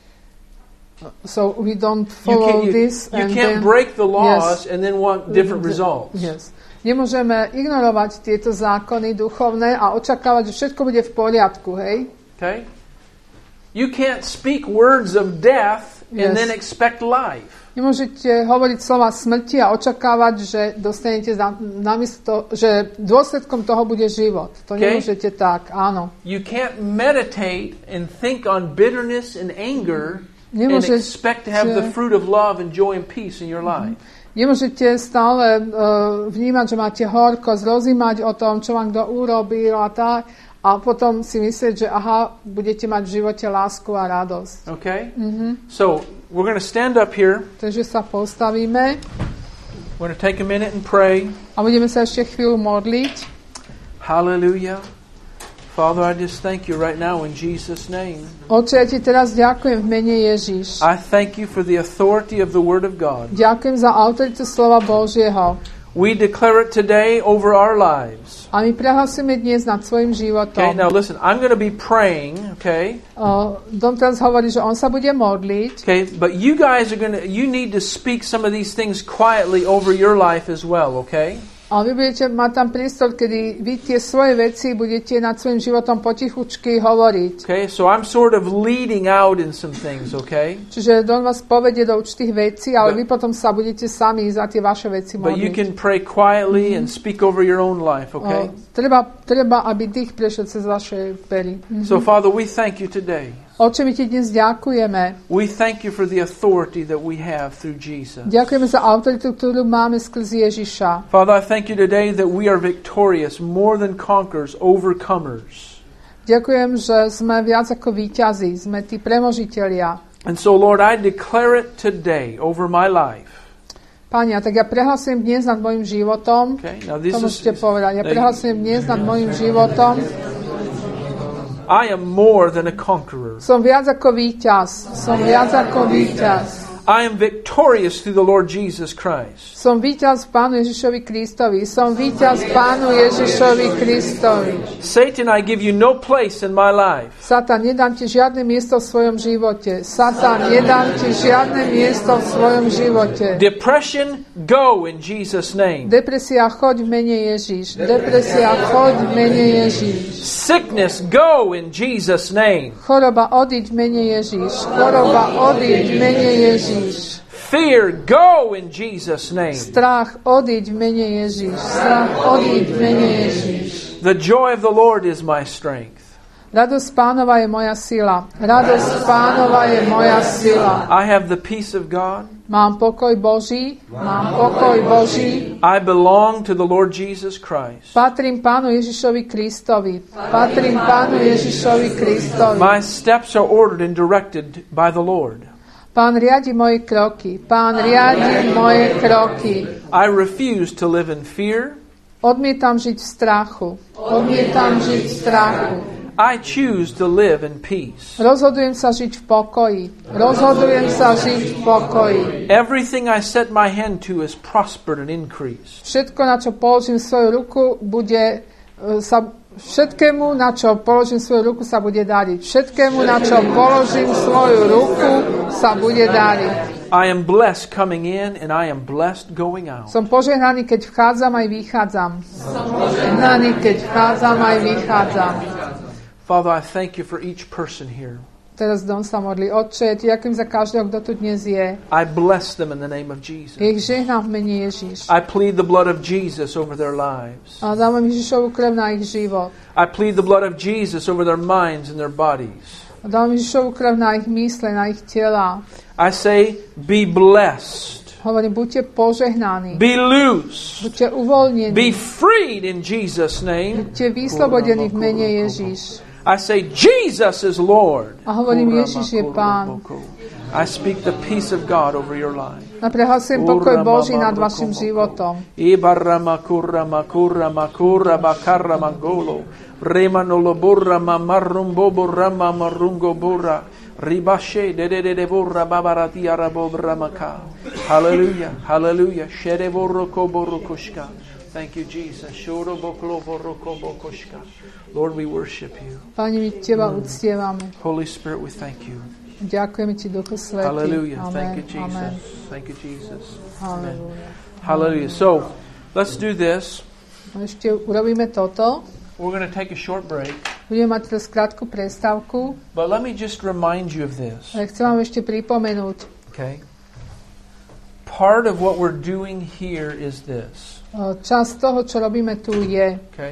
so we don't follow this. You and can't then, break the laws and then want different results. Yes. Nemôžeme ignorovať tieto zákony duchovné a očakávať, že všetko bude v poriadku, hej? Okay? You can't speak words of death and then expect life. Nemôžete hovoriť slova smrti a očakávať, že dostanete namiesto, že dôsledkom toho bude život. To nemôžete tak, áno. You can't meditate and think on bitterness and anger and expect to have the fruit of love and joy and peace in your life. Nemôžete stále vnímať, že máte horkosť, rozímať o tom, čo vám kto urobil a tak, a potom si myslieť, že budete mať v živote lásku a radosť. Okay? So, we're going to stand up here. Takže sa postavíme. We're going to take a minute and pray. A budeme sa ešte chvíľu modliť. Hallelujah. Father, I just thank you right now in Jesus' name. Oče, ja ti teraz ďakujem v mene Ježiš. I thank you for the authority of the Word of God. Ďakujem za autoritu slova Božieho. We declare it today over our lives. A my prehlasujeme dnes nad svojim Okay, životom. now listen, I'm going to be praying, okay? Dom teraz hovorí, že on sa bude modliť. Okay, but you guys you need to speak some of these things quietly over your life as well, okay? Ale vy budete mať tam priestor, kedy vy tie svoje veci budete nad svojím životom potichučky hovoriť. Okay, so I'm sort of leading out in some things, okay? Čiže Don vás povedie do určitých vecí, ale vy potom sa budete sami za tie vaše veci But you modliť. can pray quietly and speak over your own life, okay? Treba, aby dých prešiel cez vaše pery. So, Father, we thank you today. Oče, my ti dnes ďakujeme. We thank you for the authority that we have through Jesus. Ďakujeme za autoritu, ktorú máme skrz Ježiša. Father, I thank you today that we are victorious, more than conquerors, overcomers. Ďakujem, že sme viac ako víťazi, sme tí premožitelia. And so, Lord, I declare it today over my life. Páni, tak ja prehlasujem dnes nad môjim životom. Okay, now this To môžete povedať. Ja prehlasujem dnes nad môjim životom. I am more than a conqueror. Som viac ako víťaz. Som viac ako víťaz. I am victorious through the Lord Jesus Christ. Som víťaz v Pánu Ježišovi Kristovi. Som víťaz v Pánu Ježišovi Kristovi. Satan, I give you no place in my life. Satan, nedám ti žiadne miesto v svojom živote. Satan, nedám ti žiadne miesto v svojom živote. Depression, go in Jesus' name. Depresia, choď v mene Ježiš. Depresia, choď v mene Ježiš. Sickness, go in Jesus' name. Choroba, odiď v mene Ježiš. Choroba, odiď v mene Ježiš. Fear, go in Jesus' name. Strach, odiď v mene Ježiš. Strach, odiď v mene Ježiš. The joy of the Lord is my strength. Radosť Pánova je moja sila. Radosť Pánova je moja sila. I have the peace of God. Mám pokoj Boží. Mám pokoj Boží. I belong to the Lord Jesus Christ. Patrím Pánu Ježišovi Kristovi. Patrím Pánu Ježišovi Kristovi. My steps are ordered and directed by the Lord. Pán riadi moje kroky. Pán riadi moje kroky. I refuse to live in fear. Odmietam žiť v strachu. Odmietam žiť v strachu. I choose to live in peace. Rozhodujem sa žiť v pokoji. Rozhodujem sa žiť v pokoji. Everything I set my hand to is prospered and increased. Všetko, na čo položím svoju ruku, bude Všetkému, na čo položím svoju ruku, sa bude dariť. Všetkému, na čo položím svoju ruku, sa bude dariť. I am blessed coming in and I am blessed going out. Som požehnaný, keď vchádzam aj vychádzam. Som požehnaný, keď vchádzam aj vychádzam. Father, I thank you for each person here. Teraz dom sa modlí. Otče, ďakujem za každého, kto tu dnes je. I bless them in the name of Jesus. Ich žehnám v mene Ježiš. I plead the blood of Jesus over their lives. A dávam Ježišovu krv na ich život. I plead the blood of Jesus over their minds and their bodies. A dávam Ježišovu krv na ich mysle, na ich tela. I say, be blessed. Hovorím, buďte požehnaní. Be loose. Buďte uvoľnení. Be freed in Jesus' name. Buďte vyslobodení v mene Ježiš. I say, Jesus is Lord. A hovorím, Ježiš je Pán. I speak the peace of God over your life. A prehlasujem pokoj Boží nad vašim životom. Ibarra makura makura makura bakarra magolo. Remanolo borra mamarrum boborra mamarungo borra. Ribashe de borra babarati arabobra maka. Hallelujah, hallelujah. Shere borro koborro koshka. Thank you, Jesus. Shoro boklo borro kobo koshka. Lord, we worship you. Pane, my Teba uctievame. Holy Spirit, we thank you. Ďakujeme Ti, Duchu Svätý. Hallelujah. Amen. Thank you, Jesus. Amen. Thank you, Jesus. Hallelujah. Hallelujah. So, let's do this. Ešte urobíme toto. We're going to take a short break. Budeme mať teraz krátku prestávku. But let me just remind you of this. Ale chcem vám ešte pripomenúť. Okay? Part of what we're doing here is this. Časť toho, čo robíme tu, je. Okay?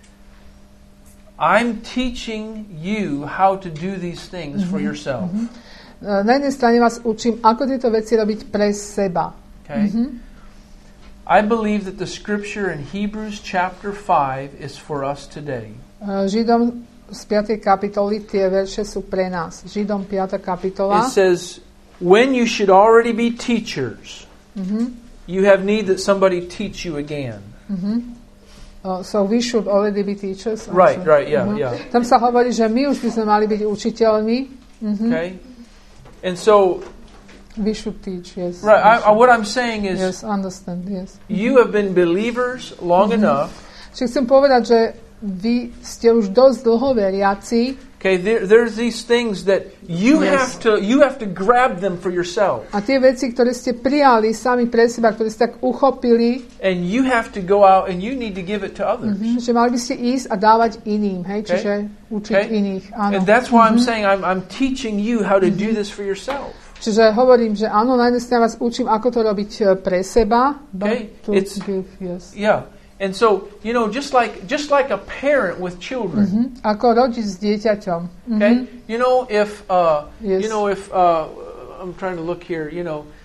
I'm teaching you how to do these things for yourself. Na jednej strane vás učím, ako tieto veci robiť pre seba. Okay? I believe that the scripture in Hebrews chapter 5 is for us today. Židom z 5. kapitoly tie verše sú pre nás. Židom 5. kapitola. It says, when you should already be teachers, you have need that somebody teach you again. So we should already be teachers. Right, yeah. Tam sa hovorí, že my už by sme mali byť učiteľmi. Okay? And so, we should teach, yes. right, what I'm saying is, yes, understand, yes. You have been believers long enough. Čiže chcem povedať, že vy ste už dosť dlho veriaci. Okay, there's these things that you have to grab them for yourself. A tie veci, ktoré ste prijali sami pre seba, ktoré ste tak uchopili, and you have to go out and you need to give it to others. Že mali by ste ísť a dávať iným, hej, čiže učiť iných. Áno. And that's why I'm saying I'm teaching you how to do this for yourself. Čiže hovorím, že áno, na jednej strane vás učím, ako to robiť pre seba. Yeah. And so, just like a parent with children. Ako rodič s dieťaťom. Okay? If I'm trying to look here,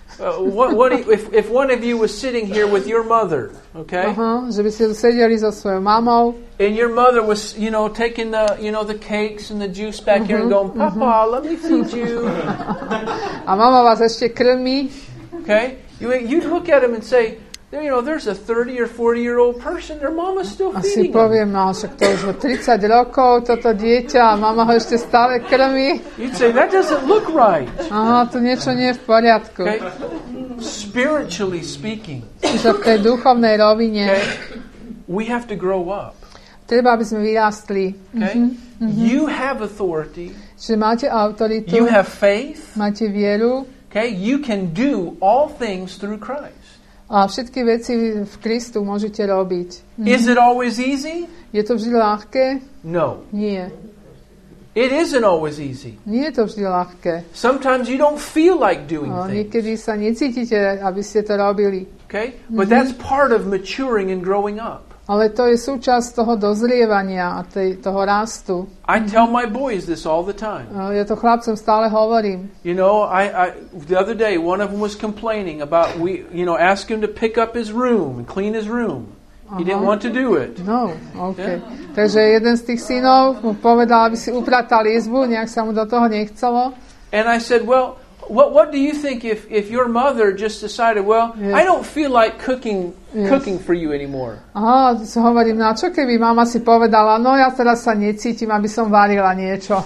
if one of you was sitting here with your mother, okay? Že by ste sedeli so svojou mamou. And your mother was, taking the cakes and the juice back here and going, Papa, let me feed you. A mama vás ešte krmí. Okay? You'd look at him and say, there's a 30 or 40-year-old person, their mama's still feeding him. Asi poviem, však to už 30 rokov, toto dieťa, a mama ho ešte stále krmí. You'd say, that doesn't look right. Aha, to niečo nie je v poriadku. Okay? Spiritually speaking. Čiže v tej duchovnej rovine. Okay? We have to grow up. Treba, aby sme vyrástli. Okay? You have authority. Čiže máte autoritu. You have faith. Máte vieru. Okay? You can do all things through Christ. A všetky veci v Kristu môžete robiť. Is it always easy? Je to vždy ľahké? No. Nie. It isn't always easy. Nie je to vždy ľahké. Sometimes you don't feel like doing things. Niekedy sa necítite, aby ste to robili. Okay? But that's part of maturing and growing up. Ale to je súčasť toho dozrievania a toho rastu. I tell my boys this all the time. Ja to chlapcom stále hovorím. The other day one of them was complaining about ask him to pick up his room and clean his room. He didn't want to do it. No, okay. Yeah. Takže jeden z tých synov mu povedal, aby si upratal izbu, nejak sa mu do toho nechcelo. And I said, well, what do you think if your mother just decided, I don't feel like cooking for you anymore? Aha, hovorím, no čo keby mama si povedala, no ja teraz sa necítim, aby som varila niečo.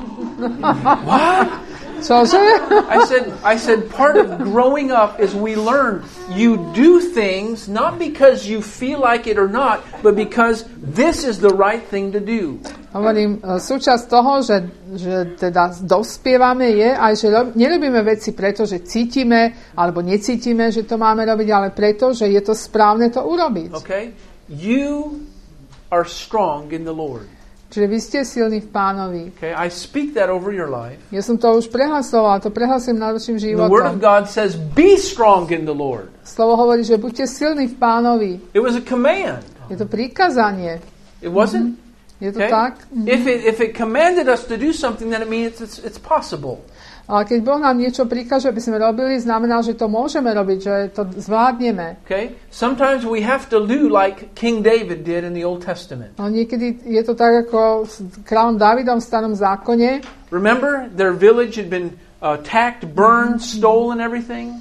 What? Čože? I said part of growing up is we learn you do things not because you feel like it or not, but because this is the right thing to do. Hovorím, súčasť toho, že teda dospievame je aj, že nerobíme veci preto, že cítime alebo necítime, že to máme robiť, ale preto, že je to správne to urobiť. Okay? You are strong in the Lord. Čiže vy ste silní v Pánovi. Okay, I speak that over your life. Ja som to už prehlasoval, to prehlasujem nad vašim životom. The Word of God says, be strong in the Lord. Slovo hovorí, že buďte silní v Pánovi. It was a command. Je to prikázanie. It wasn't? Je to tak? If it commanded us to do something, then it means it's possible. Ale keď Boh nám niečo prikáže, aby sme robili, znamená, že to môžeme robiť, že to zvládneme. Okay? Sometimes we have to do like King David did in the Old Testament. No niekedy je to tak, ako kráľom Dávidom v Starom zákone. Remember, their village had been attacked, burned, stolen, everything.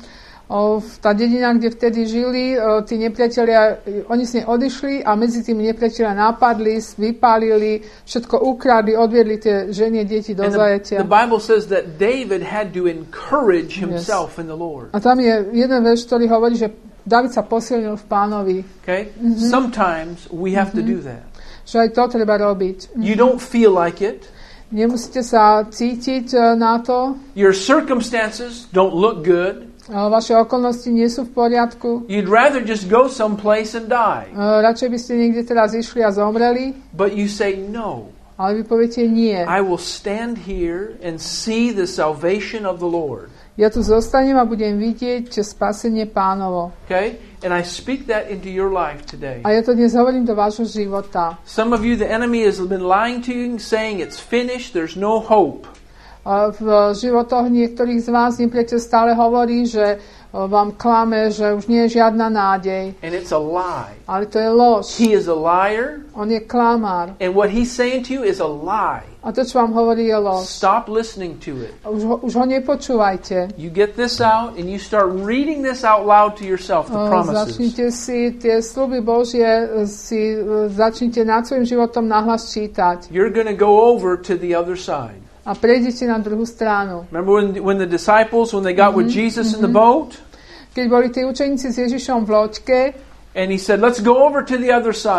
Tá dedina, kde vtedy žili, tí nepriatelia, oni s nej odišli a medzi tými nepriatelia napadli, vypálili, všetko ukradli, odviedli tie ženy, deti do zajatia. The Bible says that David had to encourage himself in the Lord. A tam je jeden verš, ktorý hovorí, že David sa posilnil v Pánovi. Okay? Sometimes we have to do that. Že aj to treba robiť. You don't feel like it. Nemusíte sa cítiť na to. Your circumstances don't look good. Vaše okolnosti nie sú v poriadku. You'd rather just go someplace and die. Radšej by ste niekde teraz išli a zomreli. But you say no. Ale vy poviete nie. I will stand here and see the salvation of the Lord. Ja tu zostanem a budem vidieť spasenie Pánovo. Okay? And I speak that into your life today. A ja to dnes hovorím do vášho života. Some of you, the enemy has been lying to you, saying it's finished, there's no hope. V životoch niektorých z vás nepriateľ stále hovorí, že vám klame, že už nie je žiadna nádej. And it's a lie. Ale to je lož. He is a liar. On je klamár. And what he's saying to you is a lie. A to, čo vám hovorí, je lož. Stop listening to it. Už ho nepočúvajte. You get this out and you start reading this out loud to yourself, the promises. Začnite si tie sľuby Božie, začnite nad svojím životom nahlas čítať. You're going to go over to the other side. A prejdete na druhú stranu. Remember when the disciples, when they got with Jesus in the boat? Keď boli tí učeníci s Ježišom v loďke, and he said, let's go over to the other side.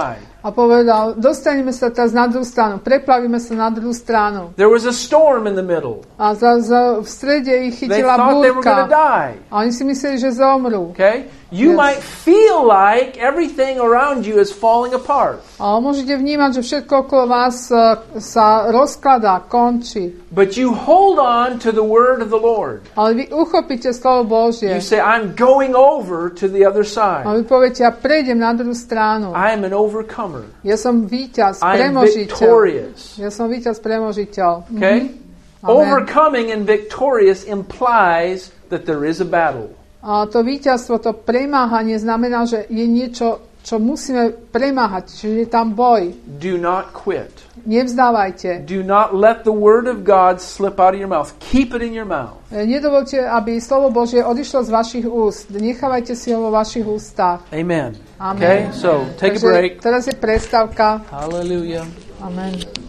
A povedal, dostaneme sa teraz na druhú stranu, preplavíme sa na druhú stranu. There was a storm in the middle. A v strede ich They chytila thought they were going to búrka. die. A oni si mysleli, že zomrú. Okay? You Yes. might feel like everything around you is falling apart. A môžete vnímať, že všetko okolo vás sa rozkladá, končí. But you hold on to the word of the Lord. Ale vy uchopíte slovo Božie. You say, I'm going over to the other A side. vy poviete, ja prejdem na druhú stranu. I am an overcomer. Ja som víťaz, I am premožiteľ. victorious. Ja som víťaz, premožiteľ. Okay? Amen. Overcoming and victorious implies that there is a battle. A to víťazstvo, to premáhanie znamená, že je niečo, čo musíme premáhať, čiže je tam boj. Do not quit. Nevzdávajte. Do not let the word of God slip out of your mouth. Keep it in your mouth. Nedovolte, aby slovo Božie odišlo z vašich úst. Nechávajte si ho vo vašich ústach. Amen. Amen. Okay? So, take a Takže break. teraz je prestávka. Hallelujah. Amen.